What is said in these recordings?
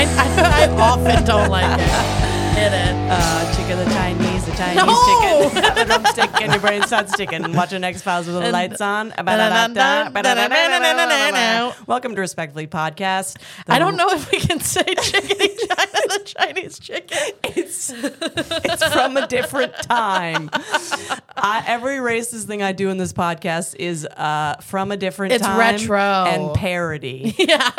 I often don't like it. Hit it. Chicken the Chinese chicken. Have a drumstick and your brain starts ticking. Watching X-Files with the lights on. Welcome to Respectfully Podcast. I don't know if we can say chicken China, the Chinese chicken. It's from a different time. Every racist thing I do in this podcast is from a different time. It's retro. And parody. Yeah.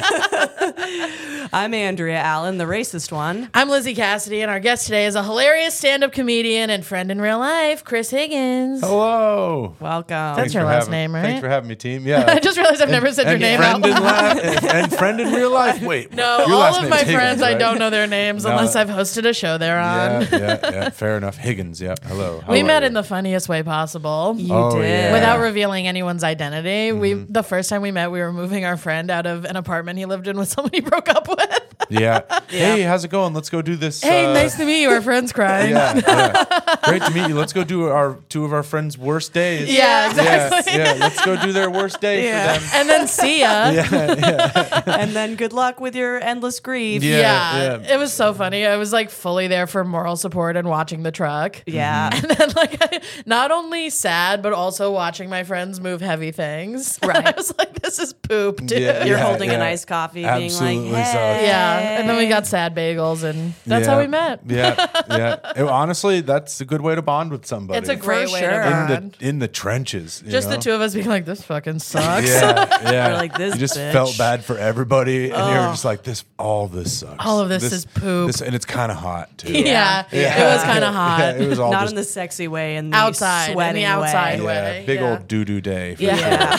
I'm Andrea Allen, the racist one. I'm Lizzie Cassidy, and our guest today is a hilarious stand-up comedian and friend in real life, Chris Higgins. Hello. Welcome. That's your last name, right? Thanks for having me, team. Yeah. I just realized I've never said your name out loud. And friend in real life. Wait. No, your all last of name's my Higgins, friends, right? I don't know their names No. unless I've hosted a show they're on. Yeah. Fair enough. Higgins. Yeah. Hello. How We are met you? in the funniest way possible. You Oh, did. yeah. Without revealing anyone's identity. The first time we met, we were moving our friend out of an apartment he lived in with someone he broke up with. Yeah. Hey, how's it going? Let's go do this. Hey, nice to meet you. Our friend's crying. Yeah. Great to meet you. Let's go do two of our friends' worst days. Yeah, exactly. Yeah. Let's go do their worst day Yeah. for them. And then see ya. And then good luck with your endless grief. Yeah. It was so funny. I was like fully there for moral support and watching the truck. Yeah. And then like not only sad, but also watching my friends move heavy things. Right. I was like, this is poop, dude. Yeah, You're yeah. holding an iced coffee, Absolutely being like, sucks. hey. Yeah. And then we got sad bagels, and that's how we met. Yeah. Honestly, that's a good way to bond with somebody. It's a great For way sure. to bond. in the trenches. you Just know? the two of us being like, this fucking sucks. Yeah. We're like, this You just bitch. felt bad for everybody, and you're just like, all this sucks. All of this is poop. And it's kind of hot too. Yeah. It was kind of hot. Yeah, it was all Not just in the sexy way, in the Outside, in the sweating outside way. way. big Yeah. old doo-doo day. For Yeah.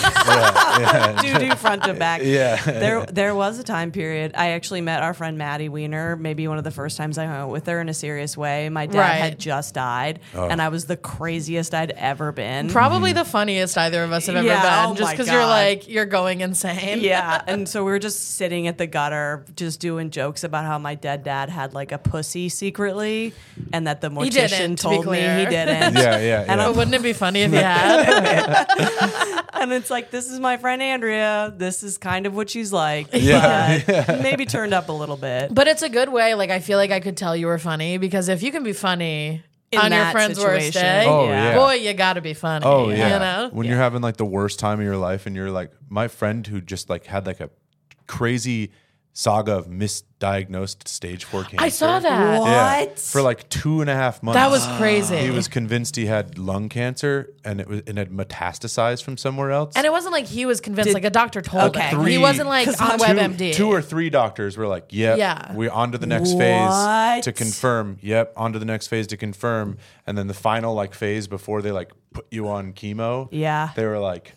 sure. Doo-doo front to back. Yeah. There was a time period. I actually met our friend Maddie Weiner, maybe one of the first times I hung out with her in a serious way. My dad Right. had just died, and I was the craziest I'd ever been. Probably the funniest either of us have ever Yeah, been. oh Just my because you're God. like, you're going insane. Yeah, and so we were just sitting at the gutter, just doing jokes about how my dead dad had like a pussy secretly, and that the He didn't, mortician to be told me clear. he didn't. Yeah. And But wouldn't it be funny if you had? And it's like, this is my friend Andrea. This is kind of what she's like. Yeah. But maybe turned up a little bit. But it's a good way. Like, I feel like I could tell you were funny because if you can be funny In on your that friend's worst situation. day, Oh, yeah. boy, you got to be funny. Oh yeah. You know? When you're having like the worst time of your life, and you're like, my friend who just like had like a crazy saga of misdiagnosed stage 4 cancer. I saw that. What? Yeah, for like 2.5 months. That was crazy. He was convinced he had lung cancer, and it had metastasized from somewhere else. And it wasn't like he was convinced, like a doctor told Okay. him. He wasn't like 'Cause on two- WebMD. 2 or 3 doctors were like, yep, Yeah. we're on to the next What? phase to confirm. Yep, on to the next phase to confirm. And then the final like phase before they like put you on chemo. Yeah. They were like,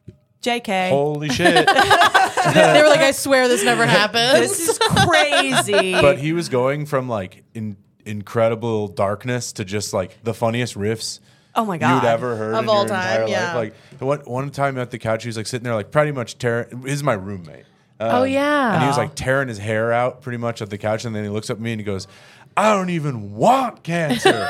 JK. holy shit. They were like, I swear this never happened. This is crazy. But he was going from like incredible darkness to just like the funniest riffs Oh my God. you'd ever heard Of in all your entire time, yeah. life. Like one time at the couch, he was like sitting there like pretty much tearing. This is my roommate. Oh, yeah. And he was like tearing his hair out pretty much at the couch, and then he looks at me and he goes, "I don't even want cancer."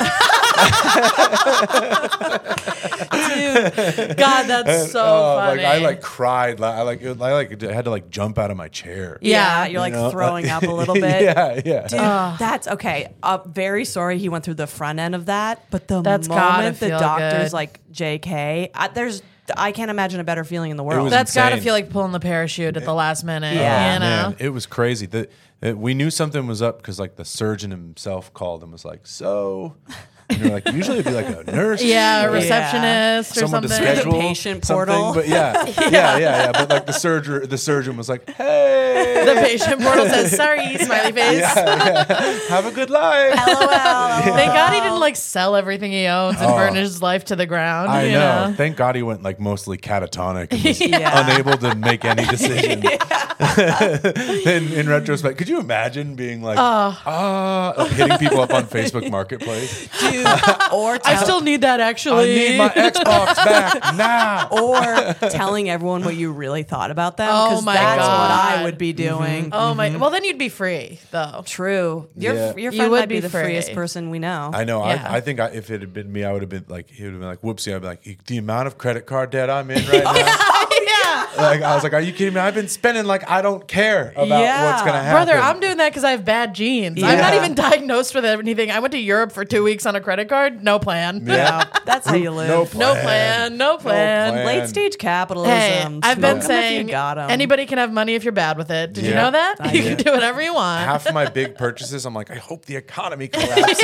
God, that's so funny. Like I like cried. I had to like jump out of my chair. yeah, Yeah. you're like You know? throwing up a little bit. Yeah. Dude, that's okay. Very sorry he went through the front end of that, but the That's gotta moment the feel doctor's good. like, JK, I can't imagine a better feeling in the world. was That's got to insane. feel like pulling the parachute at the last minute. Yeah. You know? Man, it was crazy. We knew something was up because like the surgeon himself called and was like, "So," and you're like, usually it'd be like a nurse, Yeah, a or receptionist or someone to something. schedule The patient something. portal. But yeah. But like the surgeon was like, "Hey, The patient portal says, sorry, smiley face. have a good life." LOL. Thank God he didn't like sell everything he owns and burn his life to the ground. I you know. Thank God he went like mostly catatonic and was Yeah. unable to make any decision. Then in retrospect, could you imagine being like, like hitting people up on Facebook Marketplace? Dude, or I still need that I actually. need my Xbox back now. or telling everyone what you really thought about them. Oh 'cause my that's God. what I would be doing. Oh my! Well, then you'd be free, though. True. Your Yeah. your You friend would might be be the free. freest person we know. I know. Yeah. I think if it had been me, I would have been like, he would have been like, whoopsie. I'd be like, the amount of credit card debt I'm in right now. Like I was like, are you kidding me? I've been spending like I don't care about what's gonna happen. Brother, I'm doing that because I have bad genes. I'm not even diagnosed with anything. I went to Europe for 2 weeks on a credit card. No plan. Yeah, that's how you live. No No plan. Late stage capitalism. Hey, I've been Smoke 'em if saying you got 'em. anybody can have money if you're bad with it. Did you Yeah. know that? I You did. can do whatever you want. Half of my big purchases, I'm like, I hope the economy collapses.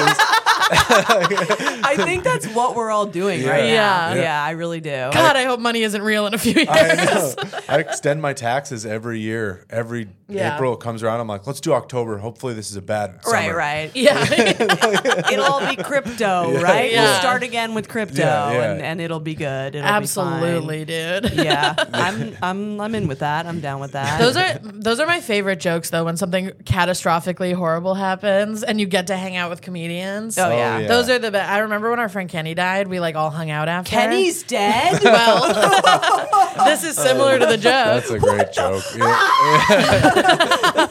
I think that's what we're all doing right now. Yeah. Yeah, I really do. God, I hope money isn't real in a few years. I know. I extend my taxes every year. Every Yeah. April comes around, I'm like, let's do October. Hopefully this is a bad summer. Right. Yeah. It'll all be crypto, right? Yeah. We'll start again with crypto, Yeah. And it'll be good. It'll Absolutely, dude. be fine. Yeah, I'm in with that. I'm down with that. Those are my favorite jokes though, when something catastrophically horrible happens and you get to hang out with comedians. Oh, yeah. yeah. Those are the best. I remember when our friend Kenny died, we like all hung out after. Kenny's dead. Well, this is similar to the joke. That's a great joke. Yeah.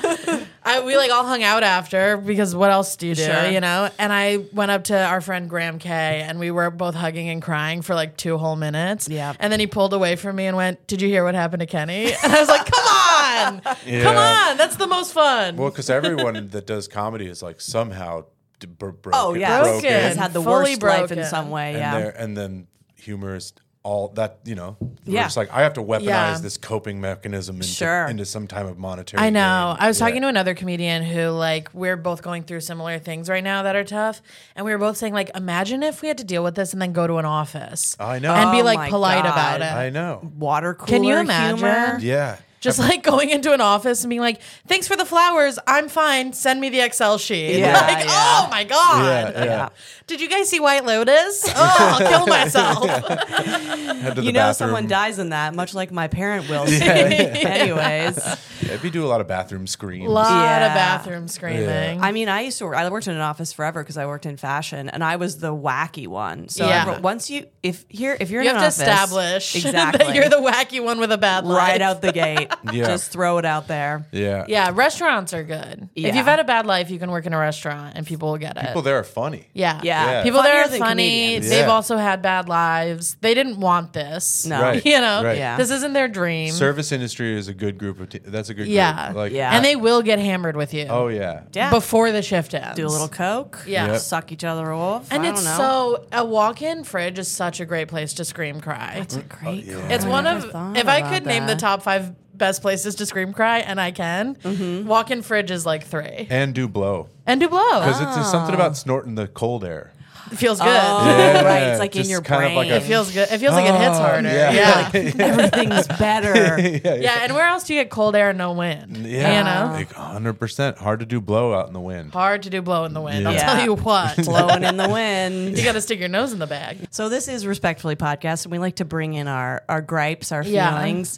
We like all hung out after because what else do you do, Sure. you know? And I went up to our friend Graham Kay and we were both hugging and crying for like 2 whole minutes. Yeah. And then he pulled away from me and went, "Did you hear what happened to Kenny?" And I was like, "Come on, Yeah. come on, that's the most fun." Well, because everyone that does comedy is like somehow broken. Oh yeah, Broken. has had the Fully worst life in broken. some way. And, Yeah. and then humor is all that, we're Yeah. just like, I have to weaponize Yeah. this coping mechanism Sure. into some type of monetary I know. gain. I was Yeah. talking to another comedian who, like, we're both going through similar things right now that are tough. And we were both saying, like, imagine if we had to deal with this and then go to an office. I know. And be, Oh like, my polite God. about it. I know. Water cooler Can you imagine? humor. Yeah. Just like going into an office and being like, "Thanks for the flowers. I'm fine. Send me the Excel sheet." Yeah, Like, yeah. oh my God. Yeah. Did you guys see White Lotus? Oh, I'll kill myself. Head to the You know, bathroom. someone dies in that, much like my parent will. Yeah. Anyways, Yeah, we do a lot of bathroom screams. Lot Yeah. of bathroom screaming. I mean, I worked in an office forever because I worked in fashion, and I was the wacky one. So Yeah. once if you're You in have an to office, establish exactly that you're the wacky one with a bad life. right out the gate. Yeah. Just throw it out there. Yeah. Yeah, restaurants are good. If Yeah. you've had a bad life, you can work in a restaurant and people will get it. People there are funny. Yeah. Yeah. People there Funnier are than funny. comedians. They've Yeah. also had bad lives. They didn't want this. No. Right. You know, Right. Yeah. this isn't their dream. Service industry is a good group of. That's a good Yeah. group. Like, Yeah. And they will get hammered with you. Oh yeah. Yeah. Before the shift ends. Do a little coke. Yeah. Yep. Suck each other off. And I it's don't know. so a walk-in fridge is such a great place to scream cry. It's a great. It's one of if I could name the top 5 best places to scream cry, and I can, walk-in fridge is like 3. And do blow And do blow. because it's something about snorting the cold air. It feels good. Oh, Yeah, right. It's like in just your kind of brain. like a- It feels good. It feels like it hits harder. yeah. Yeah. Everything's better. Yeah, and where else do you get cold air and no wind? Yeah, You know? like 100%. Hard to do blow out in the wind. Hard to do blow in the wind. I'll Yeah. tell you what. Blowing in the wind. You got to stick your nose in the bag. So this is Respectfully Podcast, and we like to bring in our gripes, our Yeah. feelings.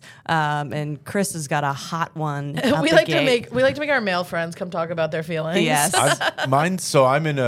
And Chris has got a hot one. out We the like gate. to make our male friends come talk about their feelings. Yes. I'm in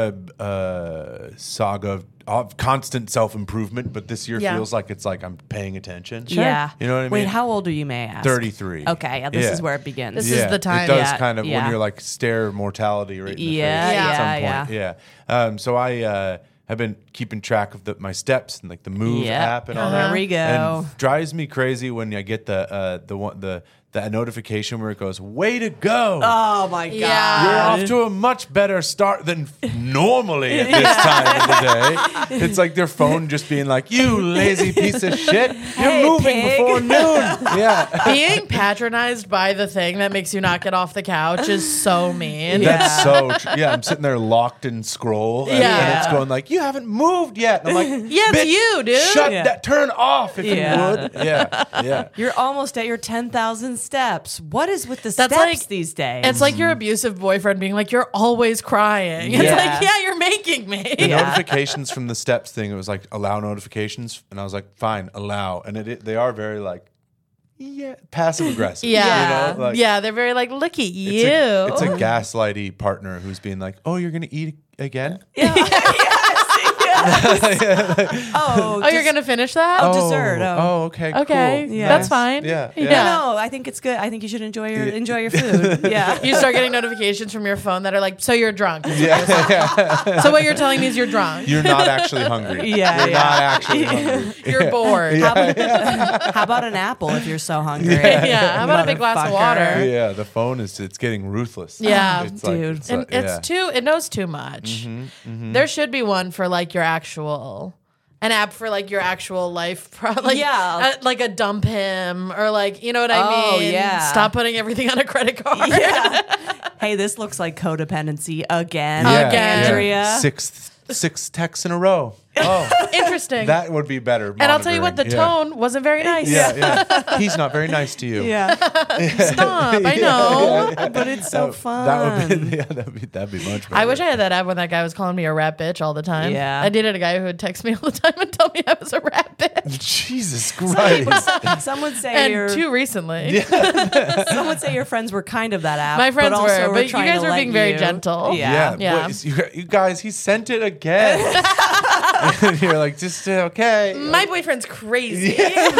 a saga of constant self-improvement, but this year Yeah. feels like it's like I'm paying attention. Yeah. You know what I Wait, mean? how old are you, may I ask? 33. Okay, yeah, this Yeah. is where it begins. This is the time. It does Yeah, kind of yeah. when you're like stare mortality right in the Yeah, face at yeah, some point. Yeah. So I have been keeping track of my steps and like the Move Yeah. app and all There that. we go. And drives me crazy when I get the notification where it goes, "Way to go." Oh my god. Yeah. You're off to a much better start than normally at this time of the day. It's like their phone just being like, "You lazy piece of shit, you're Hey, moving pig." before noon." Yeah, Being patronized by the thing that makes you not get off the couch is so mean. that's so true. Yeah, I'm sitting there locked in scroll, and Yeah. it's going like, "You haven't moved yet." And I'm like, Yeah, it's "Bitch, you, dude." Shut Yeah. that, turn off if Yeah. you would." Yeah. You're almost at your 10,000 steps. What is with the That's steps like- these days? It's like your abusive boyfriend being like, "You're always crying." It's Yeah. like, yeah, you're making me. The Yeah. notifications from the steps thing, it was like allow notifications, and I was like, fine, allow, and they are very like, yeah, passive aggressive. Yeah. you know? Like, Yeah, they're very like, "Look at you." It's a gaslighty partner who's being like, oh, you're gonna eat again? yes, Oh, you're gonna finish that? Oh, dessert. Oh. Okay. Okay, Cool. Yeah. that's fine. Yeah. No, I think it's good. I think you should enjoy your food. Yeah. You start getting notifications from your phone that are like, "So you're drunk." Yeah. So what you're telling me is you're drunk. You're not actually hungry. Yeah, You're yeah. not actually hungry. You're bored. How about an apple if you're so hungry? Yeah. How about a big glass of Motherfucker. water? Yeah, the phone it's getting ruthless. Yeah. It's Dude. It's And like, it's too. It knows too much. There should be one for like your actual. An app for like your actual life, like a dump him or like you know what I mean. Yeah. Stop putting everything on a credit card. Yeah. Hey, this looks like codependency again. Yeah, Again. Andrea. Six texts in a row. Oh, Interesting. that would be better. And I'll tell you what, the monitoring. tone wasn't very nice. Yeah. He's not very nice to you. Yeah. Stop. I know. But it's so fun. That would be, that'd be much better. I wish I had that app when that guy was calling me a rat bitch all the time. Yeah. I dated a guy who would text me all the time and tell me I was a rat bitch. Jesus Christ. Some would say And too recently. some would say your friends were kind of that app. My friends but also were, but you trying guys to were let being very you- gentle. Yeah. Yeah. You guys, he sent it again. And you're like, just okay. My boyfriend's crazy.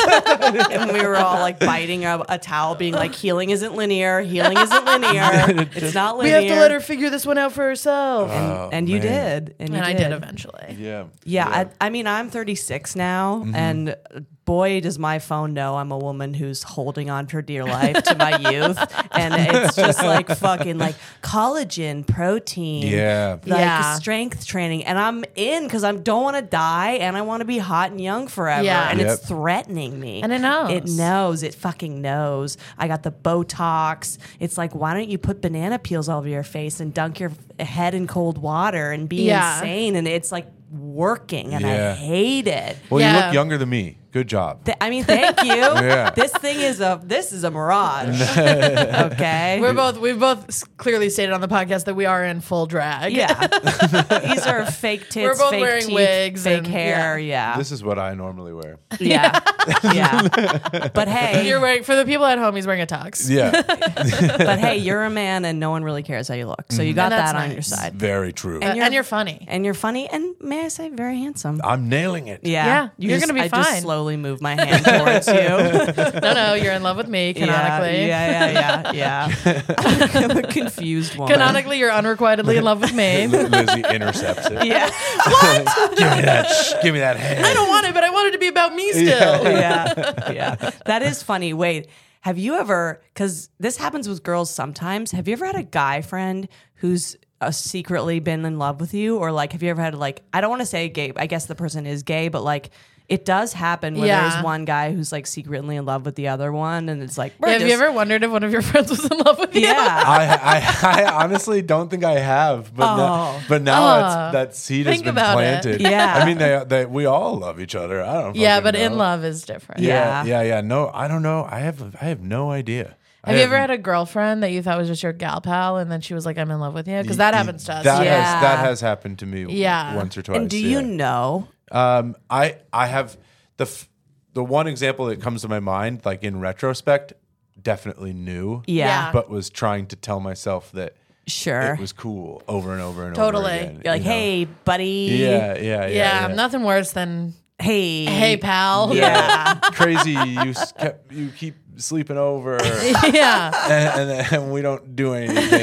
And we were all like biting a towel, being like, healing isn't linear. Healing isn't linear. It's not We linear. have to let her figure this one out for herself. And you man. did. And you And I did eventually. Yeah. Yeah, I mean, I'm 36 now, and boy, does my phone know I'm a woman who's holding on for dear life to my youth, and it's just like fucking like collagen, protein, Yeah. like Yeah. strength training, and I'm in because I don't want to die and I want to be hot and young forever, Yeah. and Yep. it's threatening me, And it knows. it knows, it fucking knows. I got the Botox. It's like, why don't you put banana peels all over your face and dunk your head in cold water and be Yeah. insane? And it's like working, and I Yeah. hate it. Well, you Yeah. look younger than me. Good job. I mean, thank you. Yeah. This is a mirage. Okay. We've both clearly stated on the podcast that we are in full drag. Yeah. These are fake tits, We're both fake wearing teeth, wigs fake and- hair. Yeah. This is what I normally wear. Yeah. Yeah. But hey, You're wearing, for the people at home, he's wearing a tux. Yeah. you're a man and no one really cares how you look. So you got And that's that on your nice. side. Very true. And you're funny. And you're funny and may I say very handsome. I'm nailing it. Yeah, you're gonna be I just fine. slowly move my hand towards you. No, you're in love with me, canonically. Yeah. I'm a confused woman. Canonically, you're unrequitedly in love with me. Lizzie intercepts it. Yeah. Give me that hand. I don't want it, but I want it to be about me still. Yeah. That is funny. Wait, have you ever, because this happens with girls sometimes, have you ever had a guy friend who's secretly been in love with you? Or like, have you ever had like, I don't want to say gay, I guess the person is gay, but like, it does happen where Yeah. there's one guy who's like secretly in love with the other one, and it's like, Have you ever wondered if one of your friends was in love with you? Yeah. I honestly don't think I have, but now that seed has Think been about it. planted. Yeah. I mean, we all love each other. I don't. Yeah, fucking but know. in love is different. Yeah. Yeah. No, I don't know. I have no idea. Have you ever had a girlfriend that you thought was just your gal pal, and then she was like, "I'm in love with you"? Because that happens to us. That Yeah. has happened to me. Yeah. Once or twice. And do you know? I have the one example that comes to my mind, like in retrospect, definitely knew. Yeah. But was trying to tell myself that Sure. it was cool over and over and Totally. over again. You're like, you know? hey, buddy. Yeah, nothing worse than Hey, pal. Yeah. Crazy. You keep sleeping over, Yeah. and we don't do anything.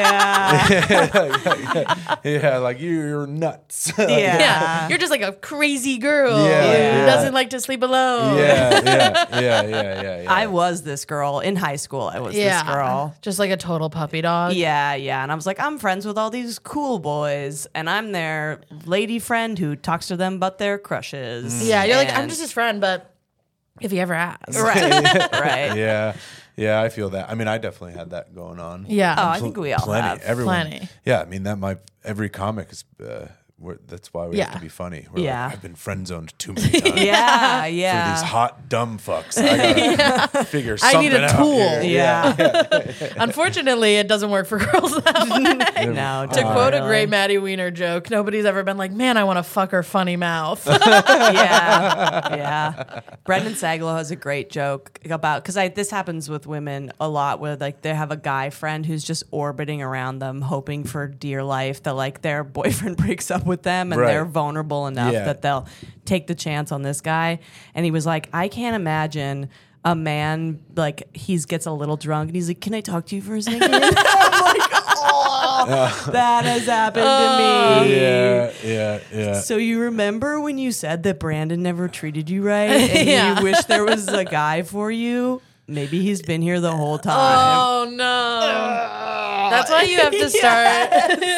Yeah. Like you're nuts. Yeah. You're just like a crazy girl Yeah. who doesn't like to sleep alone. Yeah. I was this girl in high school. I was this girl. Just like a total puppy dog. Yeah. And I was like, I'm friends with all these cool boys, and I'm their lady friend who talks to them about their crushes. Yeah, you're like, I'm And- just his friend, but if he ever asks. right. Yeah, I feel that. I mean, I definitely had that going on. Yeah. Oh, I think we all Plenty. have. Everyone. Plenty. Yeah, I mean every comic is. That's why we have to be funny. We're Yeah. like, I've been friend zoned too many times. Yeah. For Yeah. these hot dumb fucks, I gotta figure something I need a out tool. here. Yeah. Unfortunately, it doesn't work for girls that way. No. To quote a really. great Maddie Wiener joke, nobody's ever been like, man, I want to fuck her funny mouth. Yeah. Brendan Sagalow has a great joke about, because this happens with women a lot, where like they have a guy friend who's just orbiting around them, hoping for dear life that like their boyfriend breaks up with them and they're vulnerable enough that they'll take the chance on this guy. And he was like, I can't imagine a man, like, he gets a little drunk and he's like, can I talk to you for a second? I'm like, that has happened to me. Yeah. So you remember when you said that Brandon never treated you right and you wish there was a guy for you? Maybe he's been here the whole time. Oh no. That's why you have to start.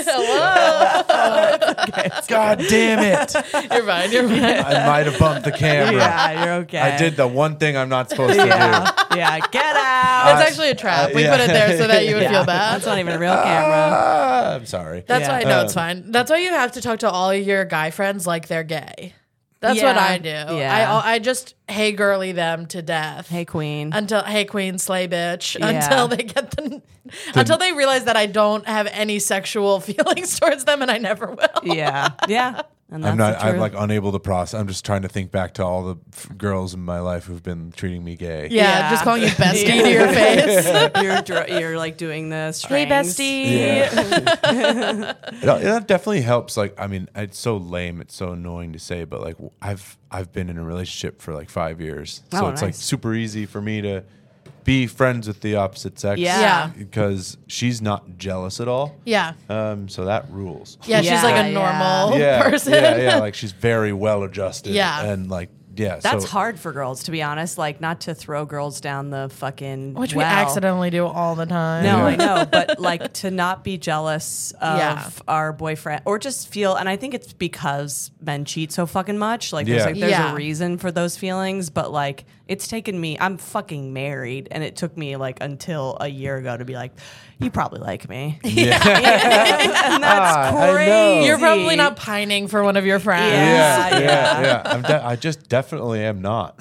Hello. God damn it. You're fine. I might have bumped the camera. Yeah, you're okay. I did the one thing I'm not supposed to do. Yeah, get out. It's actually a trap. We put it there so that you would feel bad. That's not even a real camera. I'm sorry. That's why, no, it's fine. That's why you have to talk to all your guy friends like they're gay. That's what I do. Yeah. I just hey girly them to death. Hey queen. Until hey queen slay bitch until they get until they realize that I don't have any sexual feelings towards them and I never will. Yeah. And I'm like unable to process. I'm just trying to think back to all the girls in my life who've been treating me gay. Yeah. Just calling you bestie to your face. You're like doing this. Hey bestie. Yeah. That definitely helps. Like, I mean, it's so lame. It's so annoying to say, but like I've been in a relationship for like 5 years, so it's like super easy for me to be friends with the opposite sex. Yeah. Because she's not jealous at all. Yeah. So that rules. Yeah, she's like a normal person. Yeah. Like she's very well adjusted. Yeah. And like, that's hard for girls, to be honest. Like, not to throw girls down the fucking which we accidentally do all the time. No, I know, but like to not be jealous of our boyfriend or just feel, and I think it's because men cheat so fucking much. Like, there's a reason for those feelings, but like it's taken me. I'm fucking married, and it took me like until a year ago to be like, you probably like me. Yeah, and that's crazy. You're probably not pining for one of your friends. Yeah. I just definitely am not.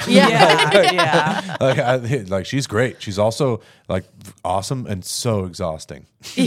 Like she's great. She's also like awesome and so exhausting.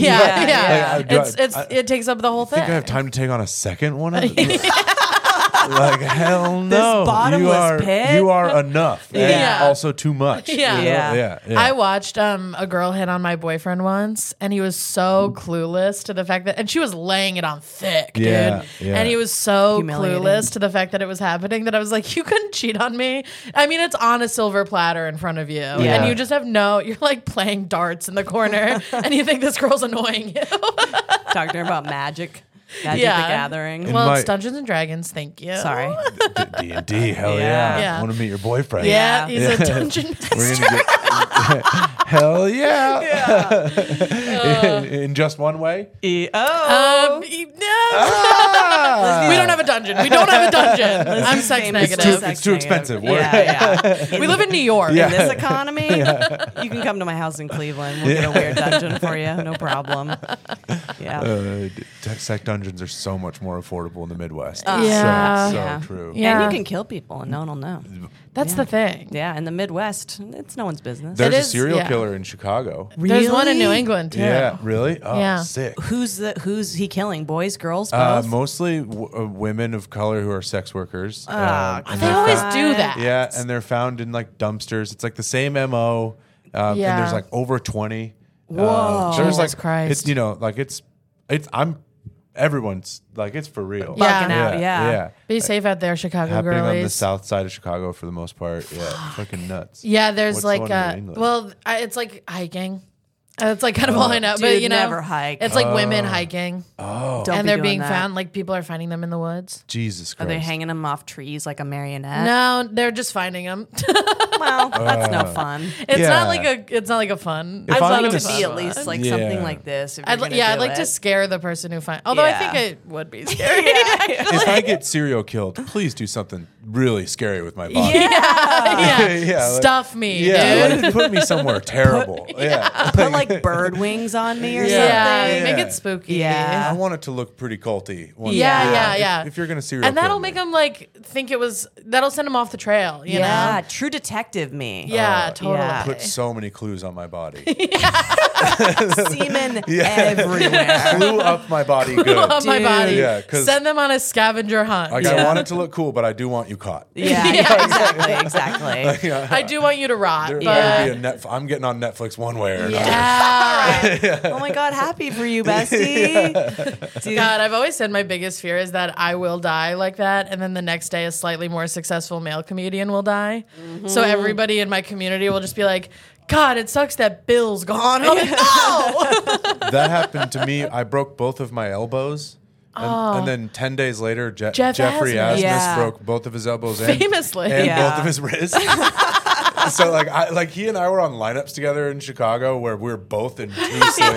It takes up the whole thing. Think I have time to take on a second one? Like, hell no. This bottomless pit. You are enough. And also too much. Yeah. I watched a girl hit on my boyfriend once, and he was so clueless to the fact that, and she was laying it on thick, dude. Yeah. And he was so clueless to the fact that it was happening that I was like, you couldn't cheat on me. I mean, it's on a silver platter in front of you. Yeah. And you just have you're like playing darts in the corner, and you think this girl's annoying you. Talking to her about Magic the Gathering. Well, it's Dungeons and Dragons. Thank you. Sorry. D&D. Hell yeah. I want to meet your boyfriend. Yeah, he's a dungeon master. We're gonna hell yeah. In just one way. No. We don't have a dungeon. I'm sex negative. It's too expensive. We live in New York. In this economy, you can come to my house in Cleveland. We'll get a weird dungeon for you. No problem. Yeah. Sex dungeons are so much more affordable in the Midwest. So true. Yeah. And you can kill people and no one will know. That's the thing. Yeah, in the Midwest, it's no one's business. There's a serial killer in Chicago. Really? There's one in New England too. Yeah, really? Oh, sick. Who's he killing? Boys, girls, both? Mostly women of color who are sex workers. They always do that. Yeah, and they're found in like dumpsters. It's like the same MO. And there's like over 20. Whoa. There's like Christ. it's everyone's like, it's for real. Fucking out. Yeah. Be safe out there, Chicago happening girlies. on the south side of Chicago for the most part. Yeah, fucking nuts. Yeah, there's What's like the one in New England? it's like hiking. It's like kind of all I know, Dude, but you know, never hike. It's like women hiking. Oh, Don't and be they're doing being that. found. Like people are finding them in the woods. Jesus Christ. Are they hanging them off trees like a marionette? No, they're just finding them. Well, that's no fun. It's not like a fun. If I'd I'm love it gonna to be at least like something like this. If I'd like to scare the person who finds. Although I think it would be scary. If I get serial killed, please do something really scary with my body. Yeah. Stuff me, dude. Like, put me somewhere terrible. Put like bird wings on me or something. Yeah, make it spooky. Yeah. I want it to look pretty culty. Yeah. If you're gonna serial and that'll kill me. make them like think it was. That'll send them off the trail. You know? True detective me. Yeah, totally. yeah. Put so many clues on my body. Semen everywhere. Glue up my body good. Up my body. Yeah, 'cause send them on a scavenger hunt. like I want it to look cool, but I do want you caught. Yeah, exactly. I do want you to rot. There But be I'm getting on Netflix one way or another. yeah, Oh my God, happy for you, bestie. Dude, God, I've always said my biggest fear is that I will die like that, and then the next day a slightly more successful male comedian will die. So everybody in my community will just be like, God, it sucks that Bill's gone. I'm like, no! That happened to me. I broke both of my elbows. And then 10 days later, Jeffrey Asmus. Asmus broke both of his elbows Famously. and Yeah. both of his wrists. So like he and I were on lineups together in Chicago where we were both in 2 slings.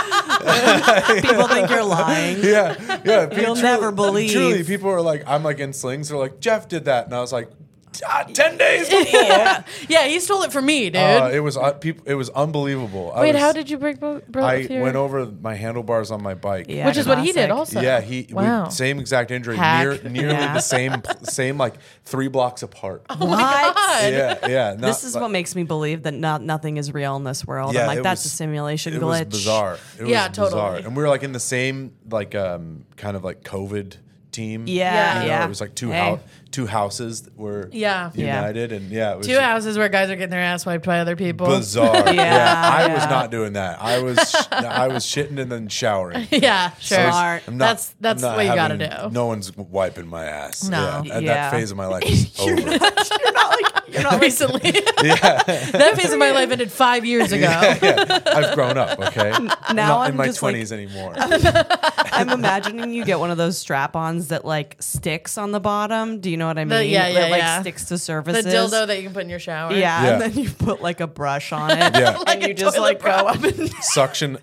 people think you're lying. Yeah. You'll never believe. Truly, people were like, I'm like in slings. They're like, Jeff did that, and I was like, 10 days before. Yeah, he stole it from me, dude. It was unbelievable. Wait, how did you break both I your... went over my handlebars on my bike. Yeah, Which is what he did classic. also. Yeah, Wow. same exact injury, Hack. nearly the same like 3 blocks apart. Oh my God. Yeah. This is what makes me believe that nothing is real in this world. Yeah, I'm like, it that's was- a simulation It glitch. was bizarre. It Yeah, was totally. bizarre. And we were like in the same like kind of like COVID team. Yeah, You know, yeah. It was like two Hey. houses that were Yeah. united, and it was 2 houses where guys are getting their ass wiped by other people. bizarre. Yeah, I was yeah. not doing that. I was shitting and then showering. Yeah, sure. Smart. I'm not- That's I'm not what you gotta having- do. No one's wiping my ass. No. Yeah. And Yeah. that phase of my life is over. You're not Recently. That phase of my life ended 5 years ago. I've grown up, okay? I'm Now not in I'm my just like- 20s anymore. I'm imagining you get one of those strap-ons that like sticks on the bottom. Do you know what I mean? yeah, That, like yeah. The sticks to surfaces. dildo that you can put in your shower. Yeah, Yeah. and then you put like a brush on it. Yeah. Like and a you just toilet like go brush. up and suction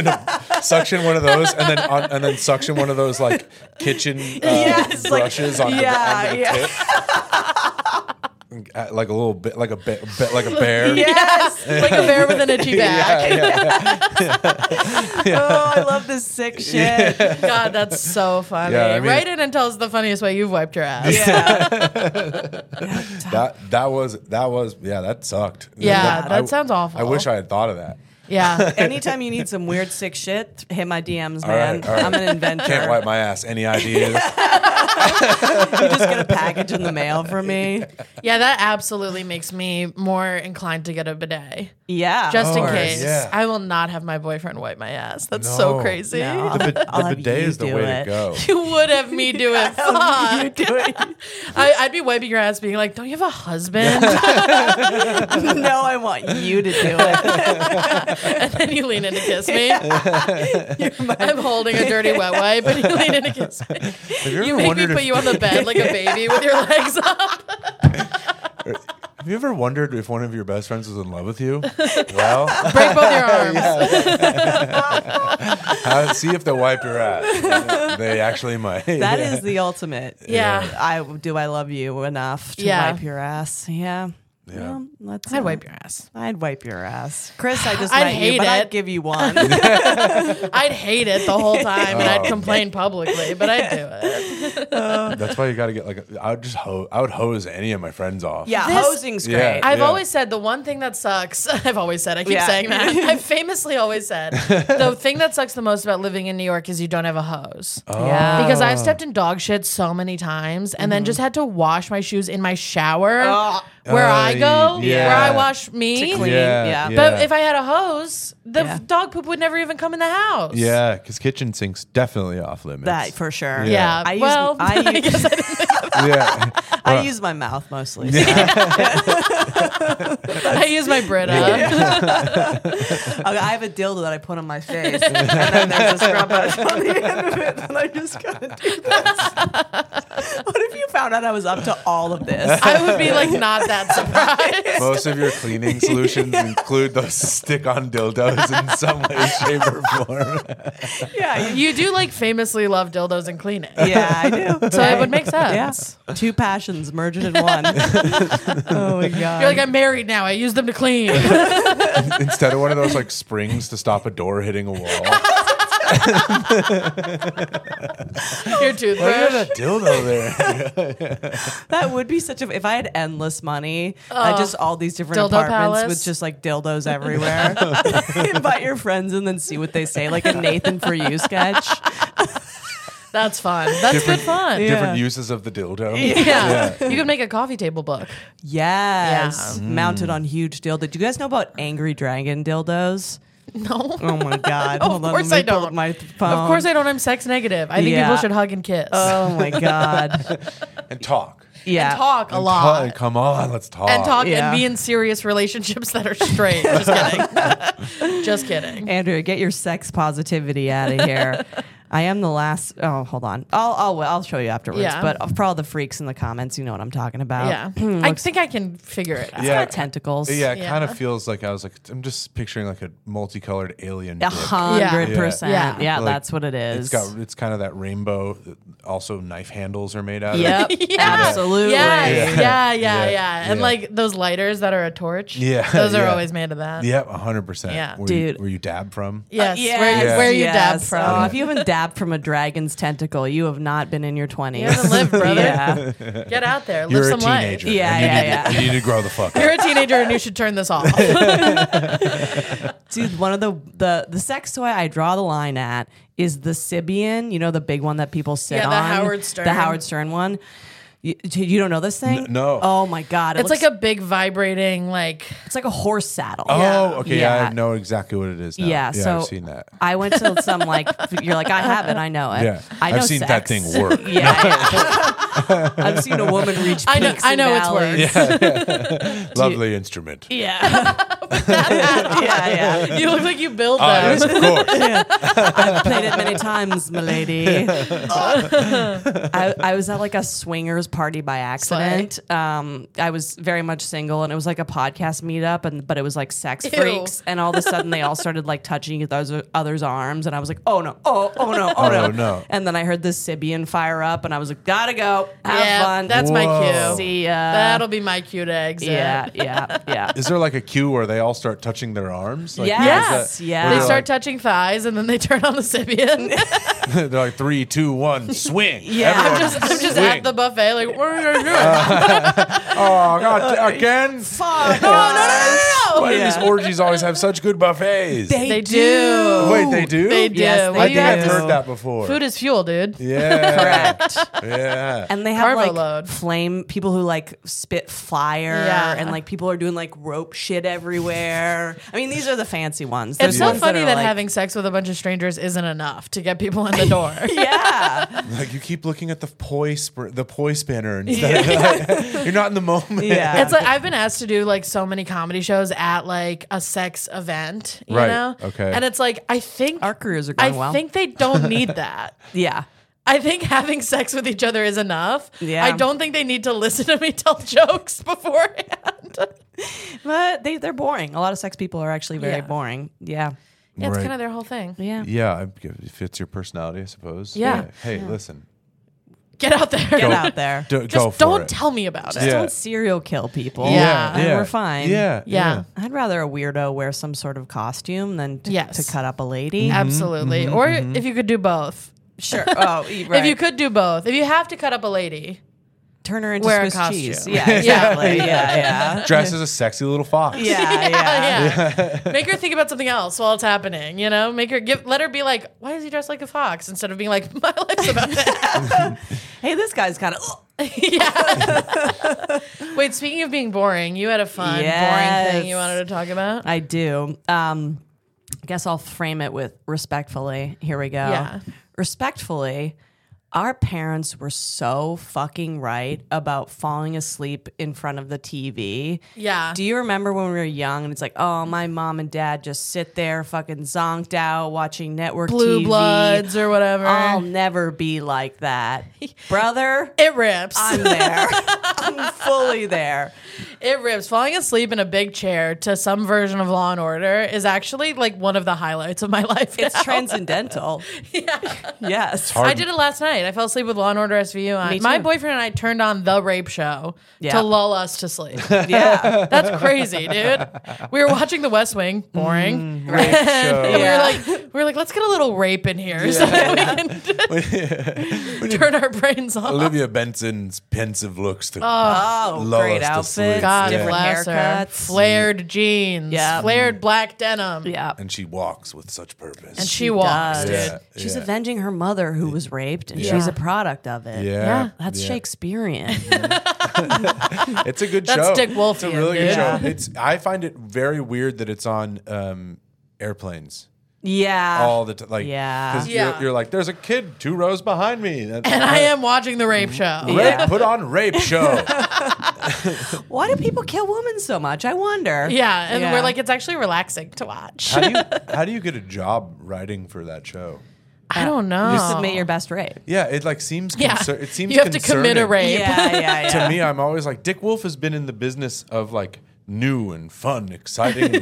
one of those, and then suction one of those like kitchen Yes, like- brushes onto yeah, the yeah. tip. Like a little bit, like a bear. yes. Like a bear with an itchy back. Oh, I love this sick shit. God, that's so funny. Yeah, I mean- Write in and tell us the funniest way you've wiped your ass. Yeah. That sucked. Yeah, that sounds awful. I wish I had thought of that. Yeah. Anytime you need some weird sick shit, hit my DMs, All man. right. I'm an inventor. Can't wipe my ass. Any ideas? You just get a package in the mail from me. Yeah, that absolutely makes me more inclined to get a bidet. Yeah. Just in course, case. yeah. I will not have my boyfriend wipe my ass. That's so No. crazy. No. The I'll have bidet you is the do way it. to go. You would have me do it. Fuck. You do it. I'd be wiping your ass being like, don't you have a husband? No, I want you to do it. And then you lean in to kiss me. I'm holding a dirty wet wipe, and you lean in to kiss me. Have you You ever make me wondered put you on the bed like a baby with your legs up. Have you ever wondered if one of your best friends was in love with you? Well, Break both your arms. see if they wipe your ass. They actually might. That is the ultimate. Yeah. I love you enough to Yeah. wipe your ass. Yeah. Yeah. Well, let's, I'd wipe your ass. I'd wipe your ass. Chris, I just I'd met you, hate but it. I'd give you one. I'd hate it the whole time, and I'd Oh. complain publicly, but I'd do it. That's why you got to get like. I would hose any of my friends off. Yeah, This- hosing's great. Yeah. I've always said the one thing that sucks. I've always said. I keep Yeah. saying that. I've famously always said the thing that sucks the most about living in New York is you don't have a hose. Yeah. Because I've stepped in dog shit so many times, and then just had to wash my shoes in my shower where I go, yeah. where I wash me. To clean. Yeah, Yeah. yeah. But if I had a hose, the Yeah. dog poop would never even come in the house. Yeah, because kitchen sink's definitely off limits. That for sure. Yeah. I use, well, I I use, guess I didn't. Yeah. I use my mouth mostly. I use my Brita. I have a dildo that I put on my face, and then there's a scrub brush on the end of it, and I just gotta do this. What if you found out I was up to all of this? I would be like not that surprised. Most of your cleaning solutions include those stick-on dildos in some way, shape, or form. Yeah, You do like famously love dildos and cleaning. yeah, I do. So it would make sense. Yeah. Two passions merged in one. Oh my god. You're like, I'm married now. I use them to clean. Instead of one of those like springs to stop a door hitting a wall. Your Look at toothbrush. that dildo there. That would be such a. If I had endless money, just all these different Dildo apartments palace. with just like dildos everywhere. Invite your friends and then see what they say, like a Nathan For You sketch. That's fun. That's good fun. Different uses of the dildo. Yeah. You could make a coffee table book. Yes. Mounted on huge dildo. Did you guys know about Angry Dragon dildos? No. Oh my God. Of course I don't. My phone. Of course I don't. I'm sex negative. I think people should hug and kiss. Oh my God. And talk. Yeah. And talk a lot. Come on, let's talk. And talk Yeah. and be in serious relationships that are straight. Just kidding. Just kidding. Andrew, get your sex positivity out of here. I am the last. Oh, hold on. I'll show you afterwards. Yeah. But for all the freaks in the comments, you know what I'm talking about. Yeah. I think I can figure it out. It's got tentacles. Yeah, it kind Yeah. of feels like I'm just picturing like a multicolored alien. 100%. Yeah. Yeah, Like, that's what it is. It's kind of that rainbow. Also, knife handles are made out of. Yep. Yeah. Absolutely. Yes. Yeah. Yeah. And Yeah. like those lighters that are a torch. Yeah, Those are yeah. always made of that. Yep, 100%. Yeah. Where you dab from? Yes. Yes, Where you dabbed yes. from. Oh, if you haven't dabbed from a dragon's tentacle, you have not been in your 20s. You haven't lived, brother. Yeah. Get out there. Live You're a some life. teenager. Yeah, and yeah, You need to grow the fuck up. You're a teenager and you should turn this off. Dude, one of the sex toy I draw the line at is the Sybian, you know, the big one that people sit on. Yeah, the Howard Stern. The Howard Stern one. You don't know this thing? No. Oh my God. It's like a big vibrating, like, it's like a horse saddle. Oh, okay. Yeah. I know exactly what it is now. Yeah, so I've seen that. I went to some like you're like I have it, I know it. Yeah, I know I've seen that sex. thing work. Yeah. I've seen a woman reach I know- peaks I and know it's valleys. Lovely instrument. Yeah. yeah. you look like you build Yes, them. of course. I've played it many times, milady. I was at like a swingers party by accident. I was very much single, and it was like a podcast meetup, but it was like sex Ew. freaks, and all of a sudden they all started like touching each other's arms, and I was like, oh no, oh no, Oh, no. And then I heard this Sybian fire up, and I was like, gotta go, have Yeah, fun. that's my Whoa. cue. See ya. That'll be my cue to exit. Yeah. Is there like a cue where they all start touching their arms? Like, Yes, is that- yes. where They they're start touching thighs and then they turn on the Sybian. like, they're like 3, 2, 1, swing. Yeah. Everyone I'm just swing. at the buffet, like, what are you doing? Oh God! Again? Fuck. no. Why do these orgies always have such good buffets? They do. Wait, they do? They do. Yes, they Well, I you think have I've to- heard that before. Food is fuel, dude. Yeah. Correct. Yeah. And they have Carbo like load. flame people who like spit fire, Yeah. and like people are doing like rope shit everywhere. I mean, these are the fancy ones. It's There's so ones funny are that like- having sex with a bunch of strangers isn't enough to get people in the door. yeah, Like you keep looking at the poi spinner instead of like, you're not in the moment. Yeah. It's like I've been asked to do like so many comedy shows at like a sex event, you Right, know? okay. And it's like I think our careers are going well. I think they don't need that. yeah. I think having sex with each other is enough. Yeah. I don't think they need to listen to me tell jokes beforehand. But they're boring. A lot of sex people are actually very Yeah. boring. Yeah. Yeah, it's Right. kind of their whole thing. Yeah. Yeah, it fits your personality, I suppose. Yeah. Hey, listen. Get out there. Get out there. Go Just for don't it. tell me about Just it. Yeah. don't serial kill people. Yeah. And we're fine. Yeah. Yeah. I'd rather a weirdo wear some sort of costume than Yes. to cut up a lady. Absolutely. Or if you could do both. Sure. Oh, right. If you could do both. If you have to cut up a lady, turn her into wear a Swiss costume. cheese. Yeah, exactly. yeah. Dress as a sexy little fox. yeah. Make her think about something else while it's happening, you know? Let her be like, why is he dressed like a fox? Instead of being like, my life's about that. Hey, this guy's kind of. Yeah. Wait, speaking of being boring, you had a fun, Yes. boring thing you wanted to talk about? I do. I guess I'll frame it with respectfully. Here we go. Yeah. Respectfully, our parents were so fucking right about falling asleep in front of the TV. Yeah. Do you remember when we were young and it's like, oh, my mom and dad just sit there fucking zonked out watching network Blue TV. Bloods or whatever. I'll never be like that. Brother, It rips. I'm there. I'm fully there. It rips. Falling asleep in a big chair to some version of Law and Order is actually like one of the highlights of my life. It's now. transcendental. Yeah. Yes. hard. I did it last night. I fell asleep with Law and Order SVU on. Me too. My boyfriend and I turned on The Rape Show Yeah. to lull us to sleep. Yeah. That's crazy, dude. We were watching The West Wing, boring. Rape show. And Yeah. we were like, let's get a little rape in here so that we can turn our brains off. Olivia Benson's pensive looks to Oh, lull great us to outfit. sleep. God different bless her. haircuts. Flared jeans, flared black denim. Yeah. And she walks with such purpose. And she walks, dude. Yeah, She's yeah. avenging her mother who was raped, and she's a product of it. Yeah. That's yeah. Shakespearean. It's a good That's show. Dick Wolfian, It's a really dude. good show. I find it very weird that it's on airplanes Yeah. all the time. Like, Yeah. because Yeah. you're like, there's a kid 2 rows behind me. And I am watching the rape show. Put on rape show. Why do people kill women so much? I wonder. Yeah, and we're like, it's actually relaxing to watch. How do you get a job writing for that show? I don't know. You submit your best rape. Yeah, it like seems Yeah, it seems you have to commit a concerning. rape. Yeah. To me, I'm always like, Dick Wolf has been in the business of like new and fun, exciting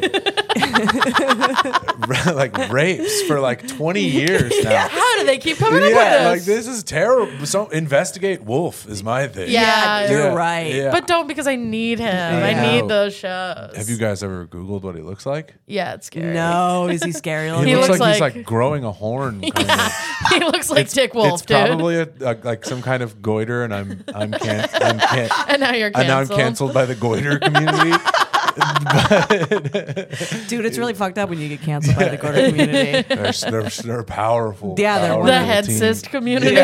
like rapes for like 20 years now. How do they keep coming up with Yeah, this? like this is terrible. So investigate Wolf is my thing. Yeah, You're right. Yeah. But don't, because I need him. I know. need those shows. Have you guys ever Googled what he looks like? Yeah, it's scary. No, is he scary? He, He looks, looks like he's like- like growing a horn. Kind of. He looks like Dick Wolf, It's dude. probably like some kind of goiter, and I'm and now you're and now I'm canceled. canceled by the goiter community. Dude, it's really fucked up when you get canceled by the Gordo community. They're powerful. Yeah, they're powerful The head team. cyst community.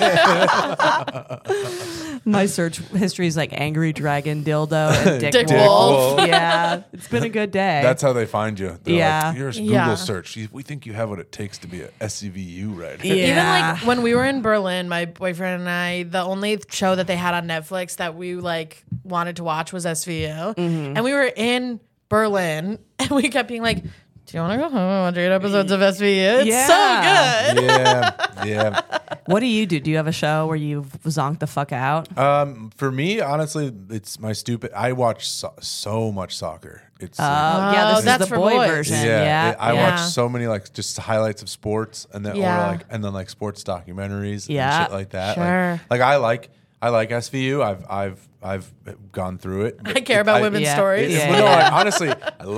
My search history is like angry dragon dildo and Dick, Dick Wolf. Wolf. Yeah, it's been a good day. That's how they find you. They're Yeah. like, here's Google Yeah. search. We think you have what it takes to be a SCVU writer. Yeah. Even like when we were in Berlin, my boyfriend and I, the only show that they had on Netflix that we like wanted to watch was SVU. And we were in Berlin and we kept being like, do you want to go home and watch 8 episodes of SVU? It's Yeah. so good. Yeah. What do you do? Do you have a show where you zonk the fuck out? For me, honestly, it's my stupid. I watch so much soccer. It's Yeah, this that's is the for boy boys. version. Yeah, I Yeah. watch so many like just highlights of sports, and then Yeah. or like sports documentaries, Yeah. and shit like that. Sure. Like I like SVU. I've gone through it. I care about women's Yeah. stories. Yeah. But no, like, honestly,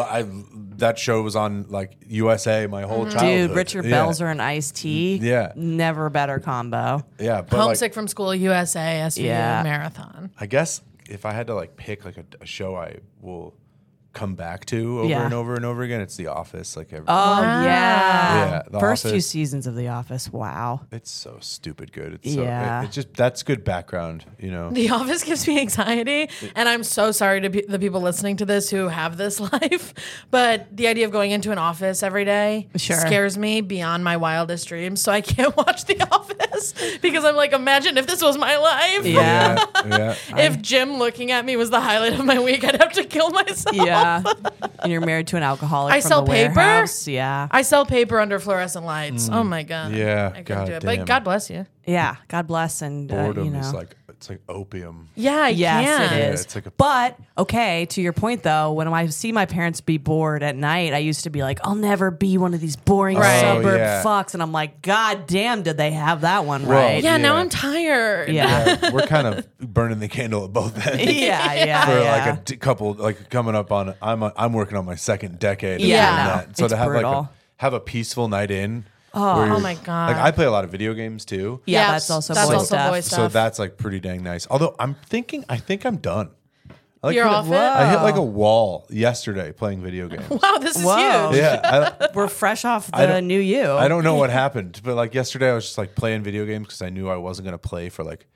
that show was on like USA my whole childhood. Dude, Richard Yeah. Belzer and Ice-T. Yeah. Never better combo. Yeah, but Homesick like, from School, USA, SVU, Yeah. Marathon. I guess if I had to like pick like a show I will come back to over Yeah. and over and over again, it's The Office. Like every, Oh, yeah. Yeah, The First few Office. seasons of The Office. Wow. it's so stupid good. It's Yeah. it's just that's good background, you know. The Office gives me anxiety, and I'm so sorry to the people listening to this who have this life. But the idea of going into an office every day Sure. scares me beyond my wildest dreams. So I can't watch The Office because I'm like, imagine if this was my life. Yeah. Yeah. If Jim looking at me was the highlight of my week, I'd have to kill myself. Yeah. And you're married to an alcoholic I from sell the paper? warehouse. Yeah. I sell paper under fluorescent lights. Oh my god. Yeah, I couldn't do it. goddamn. But God bless you. Yeah. God bless. And, Boredom you know. is like it's like opium. Yeah, I Yes, can. it Yeah, is. it's like a- But okay, to your point though, when I see my parents be bored at night, I used to be like, I'll never be one of these boring Right. suburb yeah. fucks, and I'm like, God damn, did they have that one Well, right? Yeah, now Yeah. I'm tired. Yeah, We're kind of burning the candle at both ends. yeah. For yeah. like a couple, like coming up on, I'm working on my second decade. of Yeah. doing that. So It's to have brutal. like have a peaceful night in. Oh my god. Like I play a lot of video games too. Yeah, Yes, that's also that's boy also stuff. boy So stuff. that's like pretty dang nice. Although I think I'm done. I You're hit- off it? I hit like a wall yesterday playing video games. Wow, this is Whoa. huge. Yeah, We're fresh off I the don't- new you. I don't know what happened, but like yesterday I was just like playing video games because I knew I wasn't gonna play for like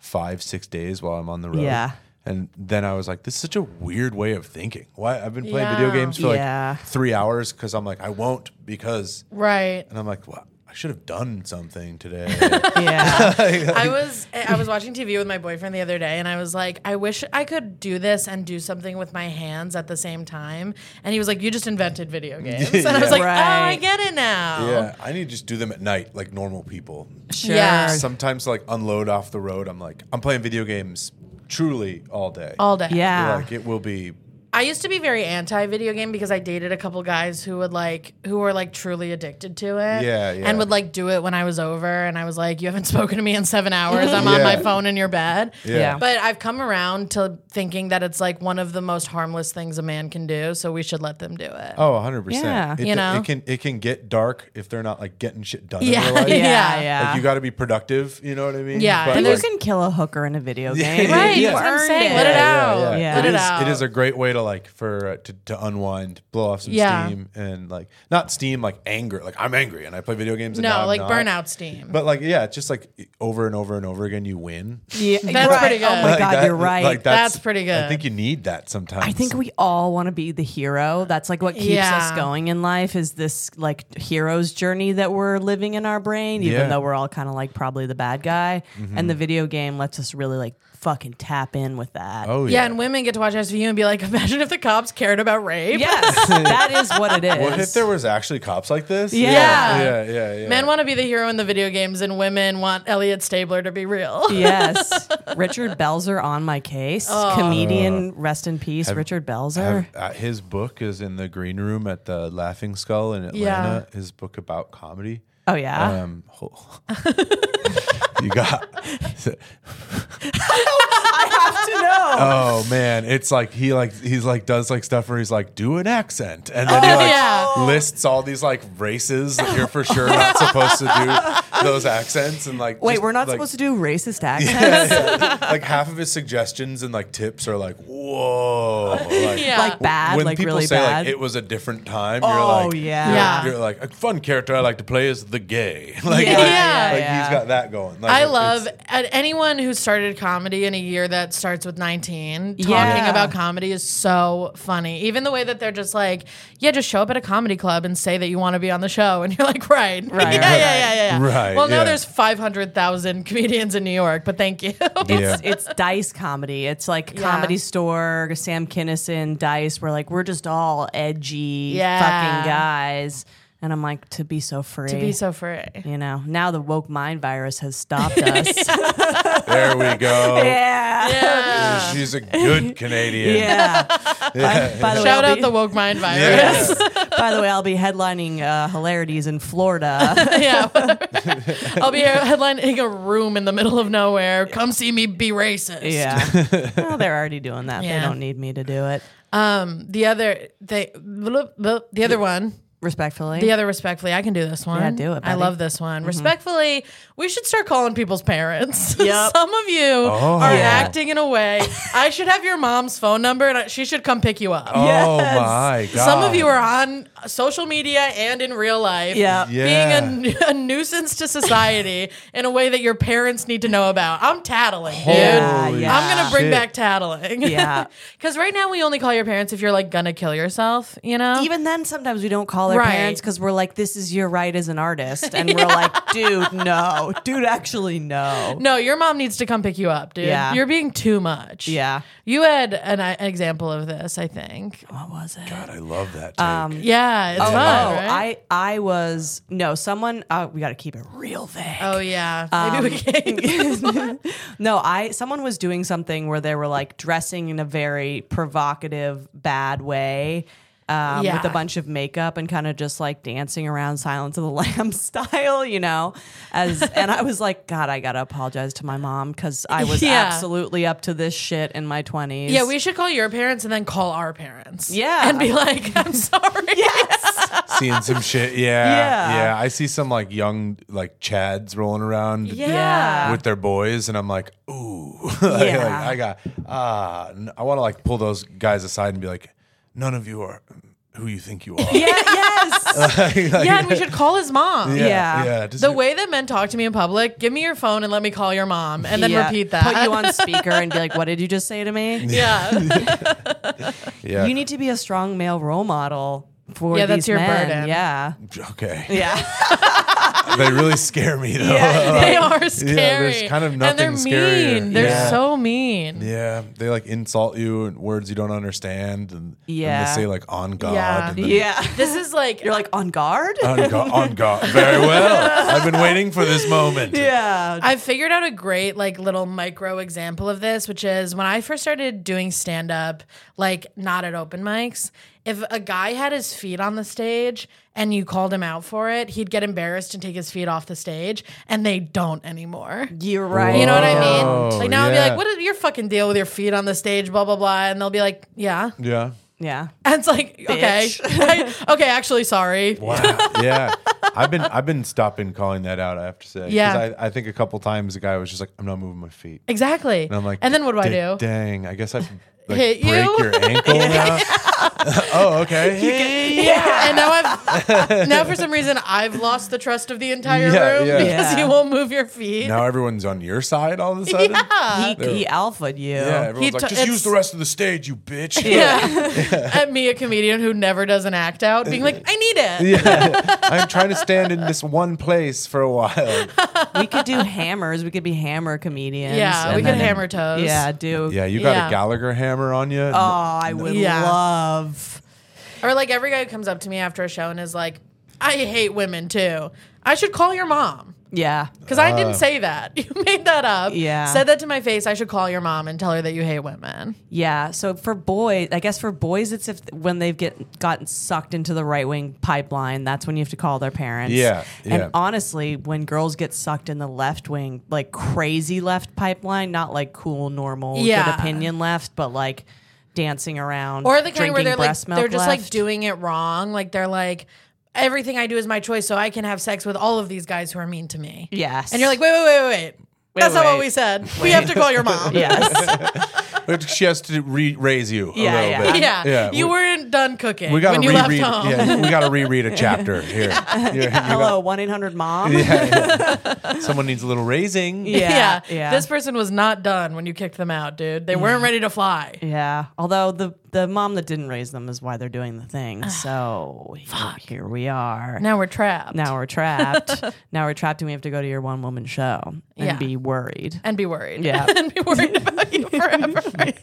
5-6 days while I'm on the road. Yeah. And then I was like, this is such a weird way of thinking. Why I've been playing Yeah. video games for Yeah. like 3 hours because I'm like, I won't because, Right. and I'm like, well, I should have done something today. Yeah, I was watching TV with my boyfriend the other day and I was like, I wish I could do this and do something with my hands at the same time. And he was like, you just invented video games. And I was Yeah. like, oh, Right. I get it now. Yeah, I need to just do them at night like normal people. sure. Yeah. Sometimes to, like unload off the road, I'm like, I'm playing video games truly all day. All day. Yeah. Like it will be I used to be very anti-video game because I dated a couple guys who were like truly addicted to it. Yeah. And would like do it when I was over, and I was like, you haven't spoken to me in 7 hours. I'm on my phone in your bed. Yeah. But I've come around to thinking that it's like one of the most harmless things a man can do, so we should let them do it. Oh, 100%. Yeah. You know? It can get dark if they're not like getting shit done Yeah. in their life. Yeah. Like you got to be productive, you know what I mean? Yeah, But, and You like, can kill a hooker in a video game. Right, Yeah. that's what I'm Earned saying. it. Let it out. Yeah. Let It it is- out. It is a great way to like to unwind, blow off some Yeah. steam, and like not steam like anger. Like I'm angry and I play video games. And now No, I'm like not. burnout steam. But like it's just like over and over and over again you win. Yeah, That's right. pretty good. Oh my Like God, that- you're right. Like That's pretty good. I think you need that sometimes. I think we all want to be the hero. That's like what keeps Yeah. us going in life is this like hero's journey that we're living in our brain, even Yeah. though we're all kind of like probably the bad guy. And the video game lets us really like fucking tap in with that. Oh yeah, and women get to watch SVU and be like, imagine if the cops cared about rape. Yes, that is what it is. What if there was actually cops like this? Yeah. Yeah. Men want to be the hero in the video games, and women want Elliot Stabler to be real. Yes, Richard Belzer on my case. Comedian, rest in peace, Richard Belzer. His book is in the green room at the Laughing Skull in Atlanta. His book about comedy. Oh yeah. You got. I have to know. Oh man, it's like he's like does like stuff where he's like do an accent, and then he like yeah. lists all these like races that you're for sure not supposed to do those accents, and like Wait, just, we're not like, supposed to do racist accents? like half of his suggestions and like tips are like whoa, like, Yeah. Like bad, when like people really say bad. like it was a different time, Oh, you're like yeah. Yeah. you're like a fun character I like to play is the gay, like, Yeah, like, yeah, like yeah. he's got that going. Like, I it's- love anyone who started comedy in a year that starts with 19. Talking Yeah. about comedy is so funny. Even the way that they're just like, yeah, just show up at a comedy club and say that you want to be on the show. And you're like, right. Right, yeah. Right, Well, now yeah. there's 500,000 comedians in New York, but thank you. Yeah. It's Dice comedy. It's like Comedy Store, Sam Kinison, Dice. We're just all edgy Yeah. fucking guys. And I'm like, to be so free. To be so free. You know, now the woke mind virus has stopped us. There we go. Yeah. Yeah. She's a good Canadian. Yeah. By the way, Shout I'll out be- the woke mind virus. Yes. By the way, I'll be headlining Hilarities in Florida. Yeah. I'll be headlining a room in the middle of nowhere. Come see me be racist. Yeah. Well, they're already doing that. Yeah. They don't need me to do it. The other one. Respectfully. The other respectfully, I can do this one. Yeah, do it, I buddy. love this one. Respectfully, we should start calling people's parents. Yep. Some of you are acting in a way. I should have your mom's phone number, and she should come pick you up. Oh Yes. my god. Some of you are on social media and in real life, Yeah. Yeah. being a nuisance to society in a way that your parents need to know about. I'm tattling, dude. Yeah, Holy yeah. I'm gonna bring shit. back tattling. Yeah. Because right now we only call your parents if you're like gonna kill yourself. You know. Even then, sometimes we don't call our Right. parents because we're like, this is your right as an artist. And we're like, dude, no. Dude, actually, no. No, your mom needs to come pick you up, dude. Yeah. You're being too much. Yeah. You had an example of this, I think. What was it? God, I love that take. Yeah, it's fun, right? I was, no, someone, we got to keep it real vague. Oh yeah, maybe we can. No, someone was doing something where they were like dressing in a very provocative, bad way. Yeah. With a bunch of makeup and kind of just like dancing around Silence of the Lambs style, you know, and I was like, God, I gotta apologize to my mom because I was Yeah. absolutely up to this shit in my 20s. Yeah, we should call your parents and then call our parents. Yeah. and be like, I'm sorry. Seeing some shit. Yeah. Yeah. I see some like young like Chads rolling around Yeah. with their boys, and I'm like, ooh. Yeah. I got I want to like pull those guys aside and be like, none of you are who you think you are. Yeah, yes. Yeah, and we should call his mom. Yeah. Just- The way that men talk to me in public, give me your phone and let me call your mom, and then Yeah. repeat that. Put you on speaker and be like, what did you just say to me? Yeah. yeah. You need to be a strong male role model for Yeah, these that's your men. burden. Yeah. Okay. Yeah. They really scare me though. Yeah, They are scary. Yeah, there's kind of nothing and they're scarier. mean. They're Yeah. so mean. Yeah, they like insult you in words you don't understand, and Yeah. they say like "on God." Yeah. and then, Yeah. This is like You're like on guard? on God. Very well. I've been waiting for this moment. Yeah. I've figured out a great like little micro example of this, which is when I first started doing stand up, like not at open mics, if a guy had his feet on the stage and you called him out for it, he'd get embarrassed and take his feet off the stage, and they don't anymore. You're right. You know what I Whoa, mean? Like now I'll be yeah. like, what is your fucking deal with your feet on the stage, blah, blah, blah. And they'll be like, yeah. Yeah. Yeah. And it's like, okay. Okay, actually, sorry. Wow. Yeah. I've been stopping calling that out, I have to say. 'Cause Yeah. I think a couple times the guy was just like, I'm not moving my feet. Exactly. And I'm like, and then what do I do? Dang, I guess I like Hit you? break your ankle now. Oh, okay. Yeah. And now for some reason I've lost the trust of the entire Yeah, room yeah. because Yeah. you won't move your feet. Now everyone's on your side all of a sudden. Yeah. He alphaed you. Yeah, everyone's like, just it's- use the rest of the stage, you bitch. Yeah. And me, a comedian who never does an act out, being like, I need it. Yeah. I'm trying to stand in this one place for a while. We could do hammers. We could be hammer comedians. Yeah, and we could then- hammer toes. Yeah, do. Yeah, you got Yeah. a Gallagher hammer on you. Oh, I would Yeah. love. Or like every guy who comes up to me after a show and is like, I hate women too. I should call your mom. Yeah. Because I didn't say that. You made that up. Yeah. Said that to my face. I should call your mom and tell her that you hate women. Yeah. So for boys, I guess for boys, it's if when they've gotten sucked into the right wing pipeline, that's when you have to call their parents. Yeah, yeah. And honestly, when girls get sucked in the left wing, like crazy left pipeline, not like cool, normal, Yeah. good opinion left, but like dancing around Or the kind where drinking they're like, breast milk they're just like left. doing it wrong. Like they're like, everything I do is my choice, so I can have sex with all of these guys who are mean to me. Yes. And you're like, wait. That's not what wait. we said. We have to call your mom. Yes. But she has to raise you a Yeah, little yeah. bit. Yeah. You weren't done cooking We got when to you left reread. home. Yeah, we got to reread a chapter here. You Hello, 1-800-MOM. got- someone needs a little raising. Yeah. Yeah. This person was not done when you kicked them out, dude. They weren't ready to fly. Yeah. Although the mom that didn't raise them is why they're doing the thing. So here we are. Now we're trapped. Now we're trapped. Now we're trapped and we have to go to your one woman show and Yeah. be worried. And be worried. Yeah. And be worried about you forever.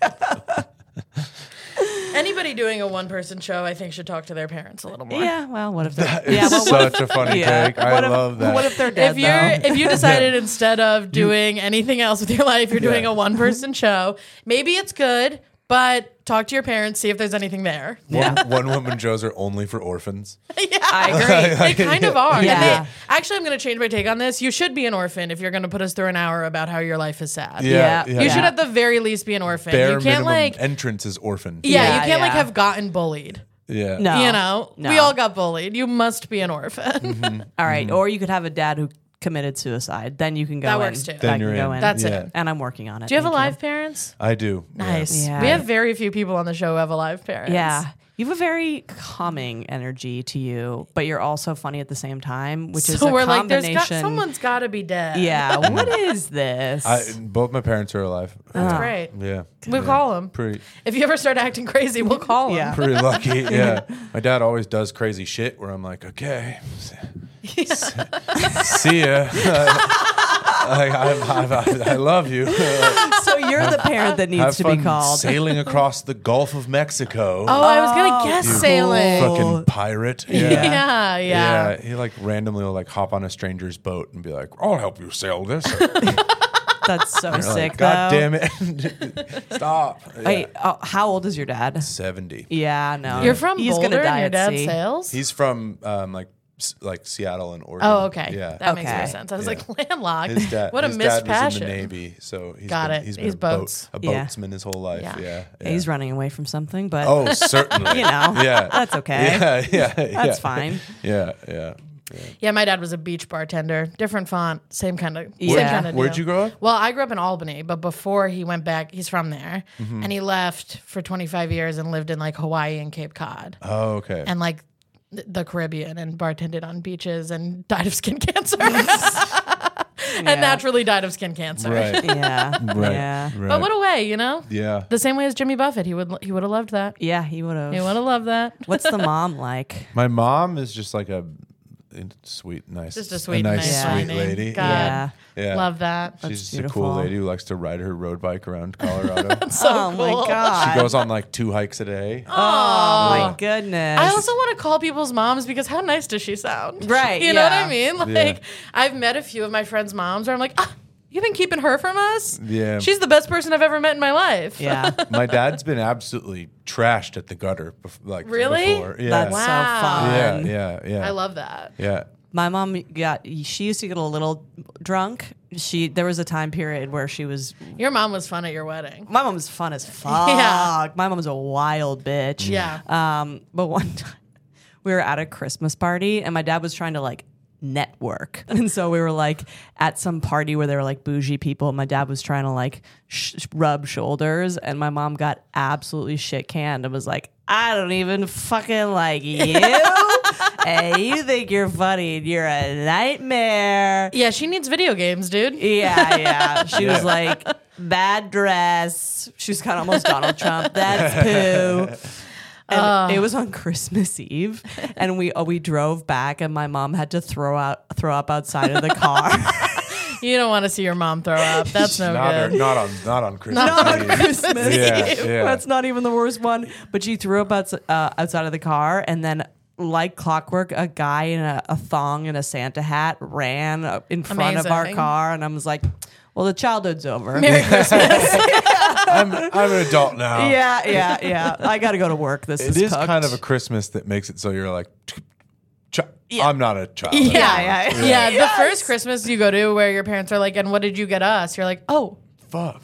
Anybody doing a one-person show, I think, should talk to their parents a little more. Yeah, well, what if they're It's what such a funny yeah. take. I What if- love that. What if they're dead? If you decided instead of doing anything else with your life, you're doing Yeah. a one-person show, maybe it's good, but talk to your parents, see if there's anything there. Yeah. One woman shows are only for orphans. Yeah, I agree. they kind of are. Yeah. And actually, I'm going to change my take on this. You should be an orphan if you're going to put us through an hour about how your life is sad. Yeah. You should at the very least be an orphan. Bare you can't minimum entrance is orphan. you can't like yeah. have gotten bullied. Yeah. No. You know, No. we all got bullied. You must be an orphan. Mm-hmm. All right. Or you could have a dad who committed suicide. Then you can go That in. works too. That Then can you're go in. in. That's Yeah. it. And I'm working on it. Do you have Thank alive parents? I do. Nice. Yeah. We have very few people on the show who have alive parents. Yeah. You have a very calming energy to you, but you're also funny at the same time, which is So a we're like, combination. someone's got to be dead. Yeah. What is this? Both my parents are alive. That's great. Yeah. We'll call them. Pretty If you ever start acting crazy, we'll call them. Yeah. pretty lucky. Yeah. My dad always does crazy shit where I'm like, okay. See ya. I love you. So you're the parent that needs Have to fun be called. sailing across the Gulf of Mexico. Oh, I was going to guess You sailing. fucking pirate. Yeah. Yeah, he like randomly will like hop on a stranger's boat and be like, "I'll help you sail this." That's so You're sick. like, God though. damn it! Stop. Yeah. Wait, how old is your dad? 70. Yeah, no. You're from He's Boulder gonna die and your at dad sea. sails? He's from like Seattle and Oregon. Oh, okay. Yeah. That makes Okay. more sense. I was Yeah. like, landlocked. His dad. What a his missed dad was passion. in the Navy, so he's Got been, it. He's been He's boats. a Yeah. boatsman his whole life. Yeah. Yeah. He's running away from something, but Oh, certainly. you know, Yeah. that's okay. Yeah. That's fine. Yeah. Yeah, my dad was a beach bartender. Different font, same kind of Yeah. deal. Where'd you grow up? Well, I grew up in Albany, but before he went back, he's from there, Mm-hmm. and he left for 25 years and lived in like Hawaii and Cape Cod Oh, okay. and like the Caribbean and bartended on beaches and died of skin cancer. And naturally died of skin cancer. Right. Yeah. Right. Yeah. Right. But what a way, you know? Yeah. The same way as Jimmy Buffett. He would have loved that. Yeah, he would have. He would have loved that. What's the mom like? My mom is just like a sweet, nice, just a sweet, nice sweet lady. God. Yeah. Love that. She's just a beautiful. cool lady who likes to ride her road bike around Colorado. So my God. She goes on like 2 hikes a day. Oh my goodness. I also want to call people's moms because how nice does she sound? Right, You know what yeah. I mean? Like, I've met a few of my friends' moms where I'm like, you've been keeping her from us? Yeah. She's the best person I've ever met in my life. Yeah. My dad's been absolutely trashed at the gutter. Really? Before. Yeah. That's Wow. so fun. Yeah. I love that. Yeah. My mom she used to get a little drunk. There was a time period where she was, Your mom was fun at your wedding. my mom was fun as fuck. Yeah. My mom was a wild bitch. Yeah. But one time we were at a Christmas party and my dad was trying to like network. And so we were like at some party where there were like bougie people. And my dad was trying to like rub shoulders. And my mom got absolutely shit canned and was like, I don't even fucking like you. And you think you're funny and you're a nightmare. Yeah, she needs video games, dude. Yeah. She was like, bad dress. She was kind of almost Donald Trump. That's poo. And it was on Christmas Eve, and we drove back, and my mom had to throw up outside of the car. You don't want to see your mom throw up. That's no good. Not on Christmas. Not on Eve. Christmas Yeah, Eve. yeah. That's not even the worst one. But she threw up outside of the car, and then like clockwork, a guy in a thong and a Santa hat ran in front of our Amazing. car, and I was like, well, the childhood's over. Merry Christmas. I'm an adult now. Yeah. I got to go to work. This It is cooked. kind of a Christmas that makes it so you're like, Yeah. I'm not a child. Yeah. Yeah. The first Christmas you go to where your parents are like, and what did you get us? You're like, oh, Fuck.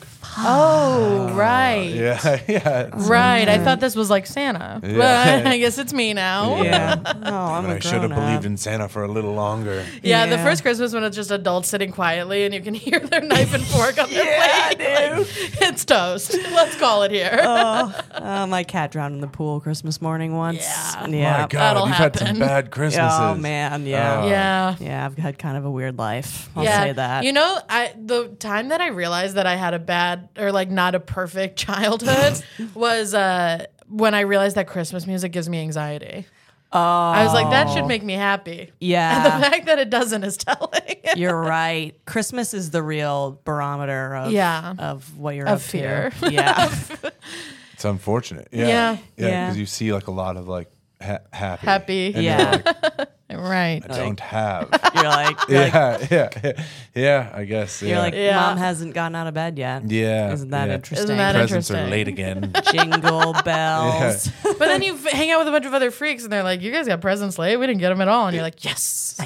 right. Yeah. Right. I thought this was like Santa. Yeah. But I guess it's me now. Yeah. Oh, I'm But a I should have grown-up. believed in Santa for a little longer. Yeah, the Yeah. first Christmas when it's just adults sitting quietly and you can hear their knife and fork on their plate. Like, it's toast. Let's call it here. My cat drowned in the pool Christmas morning once. Yeah. Yeah. My God, That'll you've had some happen. bad Christmases. Oh man, yeah. Yeah. Yeah, I've had kind of a weird life. I'll Yeah. say that. You know, the time that I realized that I had a bad or like not a perfect childhood was when I realized that Christmas music gives me anxiety. Oh. I was like, that should make me happy. Yeah. And the fact that it doesn't is telling. You're right. Christmas is the real barometer of Yeah. of what you're Of up fear. to. Yeah. It's unfortunate. Yeah. Yeah. Yeah. Because you see like a lot of like happy. Happy. And Yeah. you're like, Right. I don't have. You're like, Yeah, I guess. you're like, Yeah. mom hasn't gotten out of bed yet. yeah. Isn't that yeah. interesting? Isn't that Presents are interesting? late again. Jingle bells. But then you hang out with a bunch of other freaks and they're like, you guys got presents late? We didn't get them at all. And you're like, yes.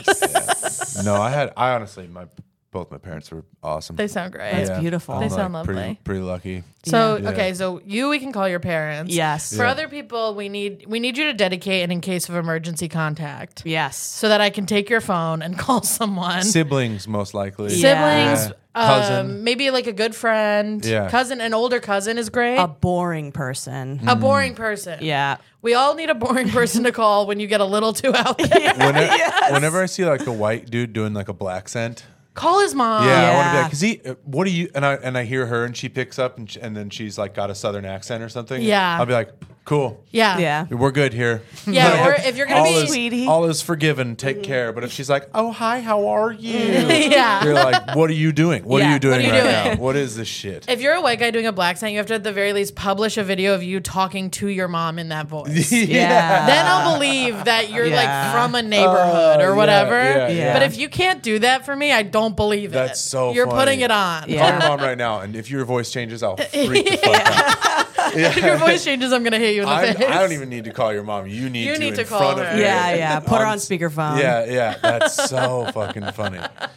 No, I honestly, both my parents were awesome. They sound great. That's beautiful. They I'm, sound like, lovely. Pretty lucky. So Yeah. okay, so we can call your parents. Yes. For Yeah. other people, we need you to dedicate an in case of emergency contact, Yes. so that I can take your phone and call someone. Siblings, most likely. Siblings, Yeah. Cousin. maybe like a good friend, Yeah. cousin, an older cousin is great. A boring person. A boring person. Yeah. We all need a boring person to call when you get a little too out there. Whenever I see like a white dude doing like a black scent, Call his mom. yeah, I want to be Yeah. like, cause what do you? And I hear her and she picks up and then she's like got a southern accent or something. Yeah. I'll be like, cool. Yeah. Yeah. We're good here. Yeah, or if you're gonna all be is, Sweetie. all is forgiven. Take care. But if she's like, oh hi, how are you? Yeah. You're like, what are you doing? What Yeah, are you doing what are you right doing? now? What is this shit? If you're a white guy doing a black scent, you have to at the very least publish a video of you talking to your mom in that voice. Yeah. Then I'll believe that you're Yeah. like from a neighborhood or yeah, whatever. yeah. But if you can't do that for me, I don't believe it. That's so You're funny. putting it on. Yeah. Call your mom right now, and if your voice changes, I'll freak the fuck out. If your voice changes, I'm gonna hit you in the I face. don't even need to call your mom. You need You need to in call front her. of her. Yeah. Put her on speakerphone. Yeah. That's so fucking funny.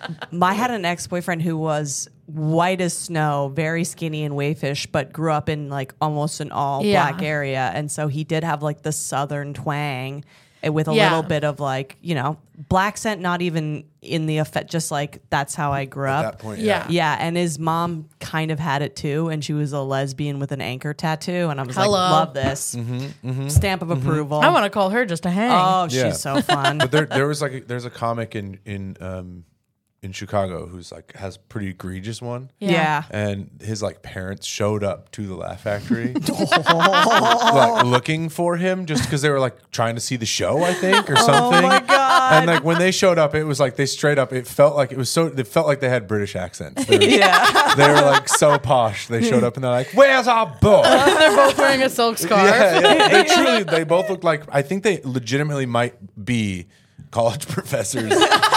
I had an ex-boyfriend who was white as snow, very skinny and wayfish, but grew up in like almost an all black area. And so he did have like the southern twang with a little bit of like, black scent, not even in the effect, just like that's how I grew At up. that point, Yeah. Yeah, and his mom kind of had it too, and she was a lesbian with an anchor tattoo, and I was Hello. like, love this. Stamp of approval. I want to call her just to hang. Oh, Yeah. she's so fun. But there's a comic in in Chicago who's like has pretty egregious one. Yeah. And his like parents showed up to the Laugh Factory like looking for him just because they were like trying to see the show, I think, or something. Oh my God. And like when they showed up, it was like they straight up, it felt like they had British accents. They were like so posh. They showed up and they're like, "Where's our book?" And they're both wearing a silk scarf. They both look like, I think they legitimately might be college professors.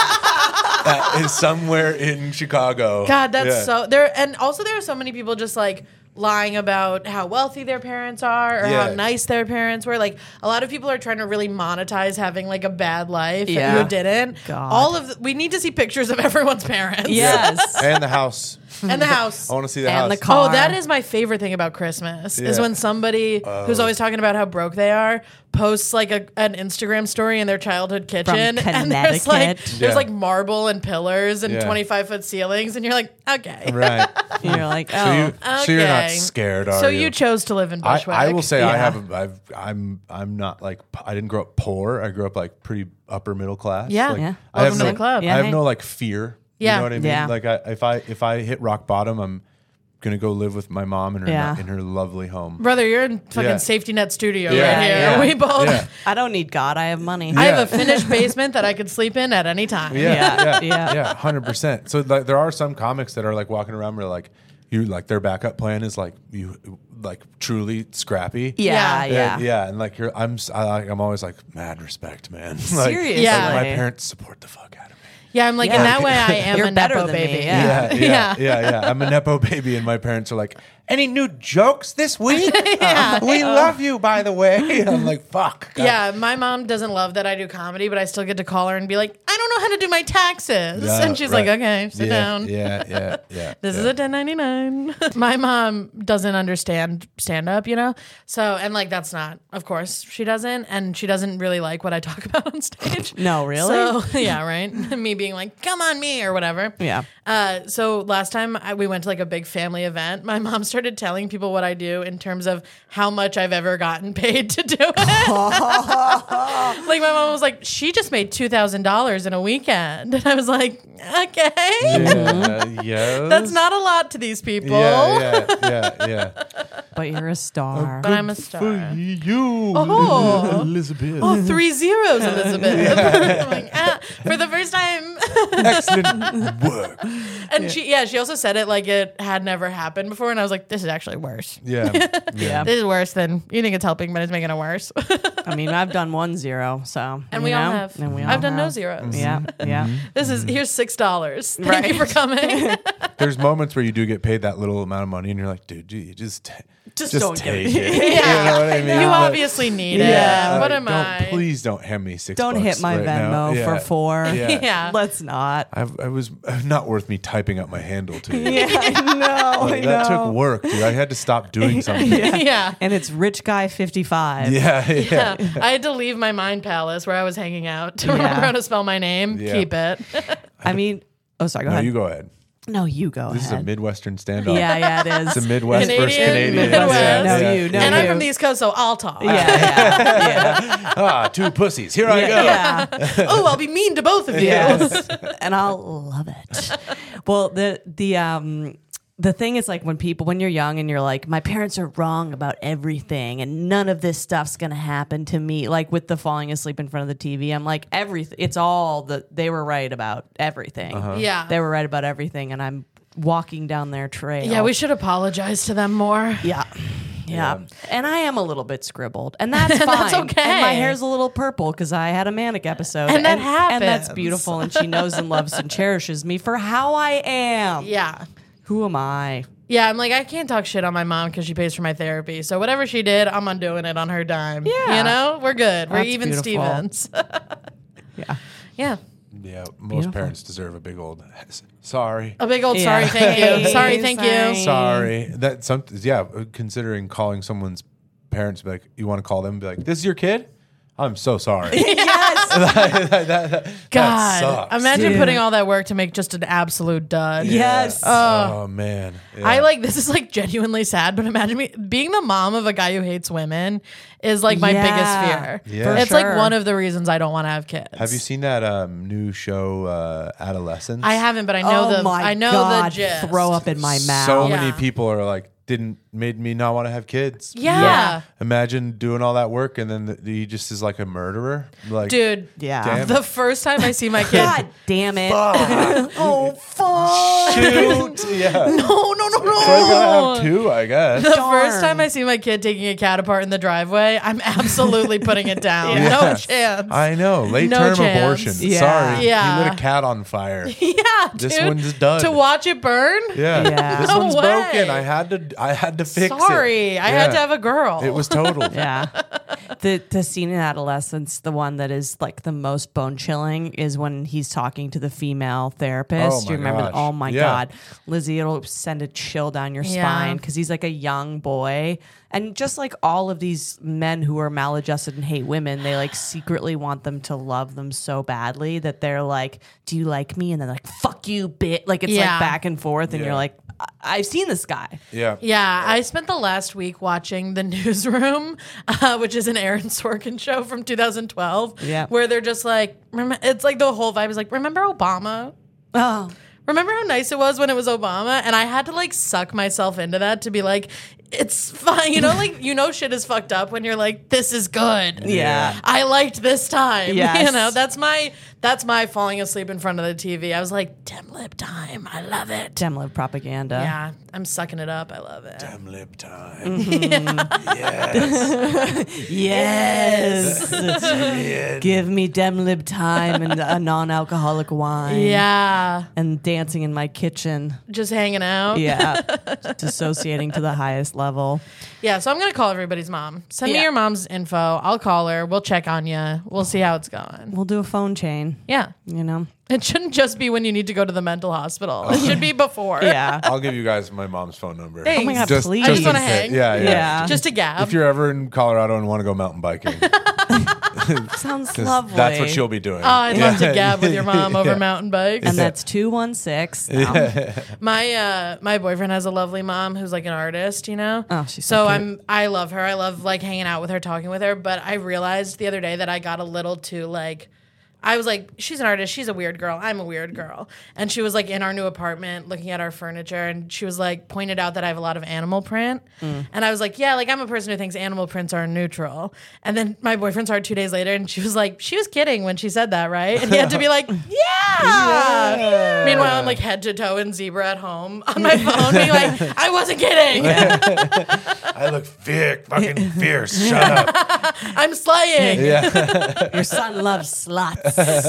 That is somewhere in Chicago. God, that's so there. And also, there are so many people just like lying about how wealthy their parents are or how nice their parents were. Like a lot of people are trying to really monetize having like a bad life who didn't. God. We need to see pictures of everyone's parents. Yes. And the house. And the house. I want to see the And house. the car. Oh, that is my favorite thing about Christmas is Yeah. when somebody who's always talking about how broke they are posts like an Instagram story in their childhood kitchen, and there's Connecticut. like marble and pillars and Yeah. 25-foot ceilings, and you're like, okay, Right. You're like, oh. So you're not Okay. scared, are So you? you chose to live in Bushwick. I will say Yeah. I'm not like, I didn't grow up poor. I grew up like pretty upper middle class. Yeah. Like, Yeah. I have Welcome to no the club. I Yeah, have hey. no like fear. Yeah. You know what I mean? Yeah. Like if I hit rock bottom, I'm gonna go live with my mom in her lovely home. Brother, you're in fucking Yeah. safety net studio Yeah, right here. yeah. We both. Yeah. I don't need God. I have money. I Yeah. have a finished basement that I could sleep in at any time. Yeah. Yeah, 100%. So like, there are some comics that are like walking around where like you like their backup plan is like you like truly scrappy. Yeah. Yeah, and like I'm always like mad respect, man. Like, Seriously. Yeah. my parents support the fuck out of me. Yeah, I'm like, Yeah. in that way, I am You're a better Nepo than me, baby. yeah. Yeah. I'm a Nepo baby, and my parents are like, "Any new jokes this week? We love you, by the way." I'm like, "Fuck." God. Yeah, my mom doesn't love that I do comedy, but I still get to call her and be like, I don't know how to do my taxes. Yeah, and she's right. like, okay, sit down. Yeah. This is a 1099. My mom doesn't understand stand up, So, and like, that's not, of course, she doesn't. And she doesn't really like what I talk about on stage. No, really? So, yeah, right. Me being like, come on me or whatever. Yeah. So last time we went to like a big family event, my mom started telling people what I do in terms of how much I've ever gotten paid to do it. Like my mom was like, she just made $2,000 in a weekend. And I was like, okay. Yeah. That's not a lot to these people. Yeah. But you're a star. But I'm a star. For you, Oh. Elizabeth. Oh, 3 zeros, Elizabeth. I'm like, for the first time. Excellent work. And she also said it like it had never happened before. And I was like, this is actually worse. Yeah. Yeah. This is worse than you think it's helping, but it's making it worse. I mean, I've done 1 0, so. And we all have. And we all I've done no have. zeros. Yeah. Yeah. Here's $6. Thank Right. you for coming. There's moments where you do get paid that little amount of money, and you're like, dude, you just don't take give it. it. Yeah. You know what I mean? You Like, obviously need Yeah. it. What like, am I? Please don't hand me $6. Don't hit my right now. Venmo Yeah. for 4. Yeah. Yeah. Let's not. I was not worth me typing up my handle to you. Yeah, I know. Like, that took work, dude. I had to stop doing something. Yeah. And it's Rich Guy 55. Yeah. Yeah. I had to leave my mind palace where I was hanging out to remember how to spell my name. Yeah. Keep it. I mean, sorry, go No, ahead. you go ahead. No, you go This is a ahead. Midwestern standoff. Yeah, it is. It's a Midwest versus Canadian. Midwest. No, you. And I'm from the East Coast, so I'll talk. Yeah. Two pussies. Here I go. Yeah. Oh, I'll be mean to both of you. Yes. And I'll love it. Well, the thing is, like, when you're young and you're like, my parents are wrong about everything and none of this stuff's going to happen to me. Like with the falling asleep in front of the TV, I'm like, they were right about everything. Yeah. They were right about everything. And I'm walking down their trail. Yeah, we should apologize to them more. Yeah. Yeah. And I am a little bit scribbled. And that's fine. That's okay. And my hair's a little purple because I had a manic episode. And that happens. And that's beautiful. And she knows and loves and cherishes me for how I am. Yeah. Who am I? Yeah, I'm like, I can't talk shit on my mom because she pays for my therapy. So whatever she did, I'm undoing it on her dime. Yeah. We're good. We're That's even beautiful. Stevens. Yeah. Yeah. Yeah, most Beautiful. parents deserve a big old sorry. A big old Yeah. sorry, thank you. Sorry, thank Sorry. you. Sorry. That considering calling someone's parents, be like, you want to call them and be like, this is your kid? I'm so sorry. Yes. God, sucks. imagine putting all that work to make just an absolute dud. Yes. Oh man. Yeah. This is like genuinely sad, but imagine me being the mom of a guy who hates women is like my biggest fear. Yeah. It's like one of the reasons I don't want to have kids. Have you seen that new show, Adolescence? I haven't, but I know the gist. Throw up in my mouth. So many people are like, made me not want to have kids. Yeah. Imagine doing all that work and then he just is like a murderer. Like, dude. Yeah. Damn The first time I see my kid. God damn it. Oh, fuck. Shoot. Yeah. No. So I gotta have two, I guess. The first time I see my kid taking a cat apart in the driveway, I'm absolutely putting it down. No chance. I know. Late No term chance. abortion. Yeah. Sorry. Yeah. He lit a cat on fire. Yeah, This dude. one's done. To watch it burn? Yeah. This No one's way. broken. I had to fix it. Sorry, I had to have a girl. It was total. Yeah. The scene in Adolescence, the one that is like the most bone chilling, is when he's talking to the female therapist. Oh Do you my remember? gosh. Oh my Yeah. God. Lizzie, it'll send a chill down your spine because he's like a young boy. And just like all of these men who are maladjusted and hate women, they like secretly want them to love them so badly that they're like, do you like me? And they're like, fuck you, bitch. Like it's like back and forth. And Yeah. you're like, I've seen this guy. Yeah. Yeah, I spent the last week watching The Newsroom, which is an Aaron Sorkin show from 2012. Yeah. Where they're just like, it's like the whole vibe is like, remember Obama? Oh. Remember how nice it was when it was Obama? And I had to like suck myself into that to be like, it's fine. Shit is fucked up when you're like, this is good. Yeah. I liked this time. Yes. That's my falling asleep in front of the TV. I was like, dim lip time. I love it. Dim lip propaganda. Yeah, I'm sucking it up. I love it. Damn lip time. Yes. Give me dem lib time and a non-alcoholic wine. Yeah, And dancing in my kitchen. just hanging out. Yeah. Dissociating to the highest level. Yeah, so I'm going to call everybody's mom. Send me Yeah. your mom's info. I'll call her. We'll check on you. We'll see how it's going. We'll do a phone chain, Yeah. you know? It shouldn't just be when you need to go to the mental hospital. It should be before. Yeah. I'll give you guys my mom's phone number. Thanks. Oh my God, please. I just want to in case. hang. Yeah. Yeah. Just a gab. If you're ever in Colorado and want to go mountain biking, Sounds 'cause lovely. that's what she'll be doing. I'd love to gab with your mom over mountain bikes. And that's 216. No. My boyfriend has a lovely mom who's like an artist, you know? Oh, she's so cute. I love her. I love like hanging out with her, talking with her. But I realized the other day that I got a little too like, I was like, she's an artist. She's a weird girl. I'm a weird girl. And she was like in our new apartment looking at our furniture. And she was like, pointed out that I have a lot of animal print. And I was like, yeah, like I'm a person who thinks animal prints are neutral. And then my boyfriend saw her 2 days later and she was like, she was kidding when she said that, right? And he had to be like, yeah. Meanwhile, I'm like head to toe in zebra at home on my phone being like, I wasn't kidding. I look fucking fierce. Shut up. I'm slaying. Your son loves sluts.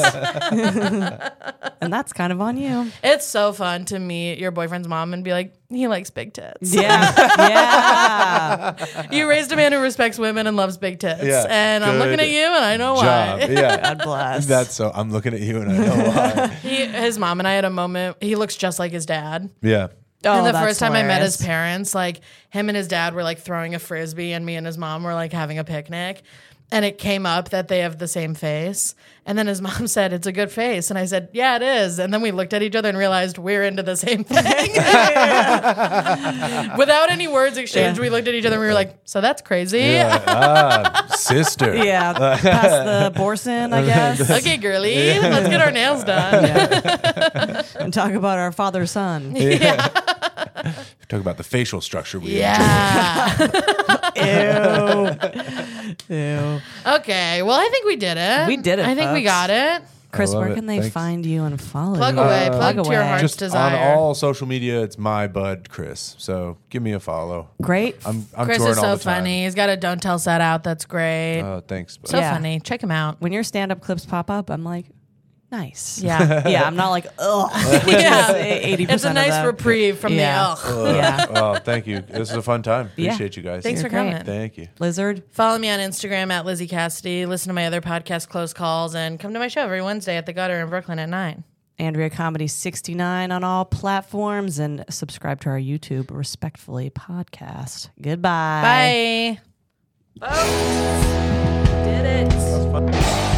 And that's kind of on you. It's so fun to meet your boyfriend's mom and be like, he likes big tits. Yeah. Yeah. You raised a man who respects women and loves big tits. Yeah, And I'm looking good at you and I know Job. why. Yeah. God bless. That's so. I'm looking at you and I know why. His mom and I had a moment. He looks just like his dad. Yeah. Oh, and the that's first time I met his hilarious. parents, like him and his dad were like throwing a frisbee and me and his mom were like having a picnic. And it came up that they have the same face. And then his mom said, it's a good face. And I said, yeah, it is. And then we looked at each other and realized we're into the same thing. Without any words exchanged, we looked at each other and we were like, so that's crazy. Yeah. Sister. Yeah, past the Borson, I guess, Okay, girly, let's get our nails done. and talk about our father-son. Talk about the facial structure. Yeah. Ew. Okay. Well, I think we did it. We did it, I think we folks. got it. Chris, love where it. can they Thanks. find you and follow Plug you? away. Plug to your away. heart's Just desire. on all social media, it's my bud Chris. So give me a follow. Great. I'm Chris touring is all so the time. funny. He's got a Don't Tell set out. That's great. Oh, thanks. Bud. So Yeah. funny. Check him out. When your stand-up clips pop up, I'm like, nice. Yeah. Yeah, I'm not like, ugh. Which Yeah. is 80% It's a nice of the, reprieve from Yeah. the ugh. Yeah. Oh, thank you. This is a fun time. Yeah. Appreciate you guys. Thanks for You're great. coming. Thank you. Lizard. Follow me on Instagram at Lizzie Cassidy. Listen to my other podcast, Close Calls, and come to my show every Wednesday at the Gutter in Brooklyn at 9. Andrea Comedy 69 on all platforms, and subscribe to our YouTube Respectfully podcast. Goodbye. Bye. Did it. That was fun.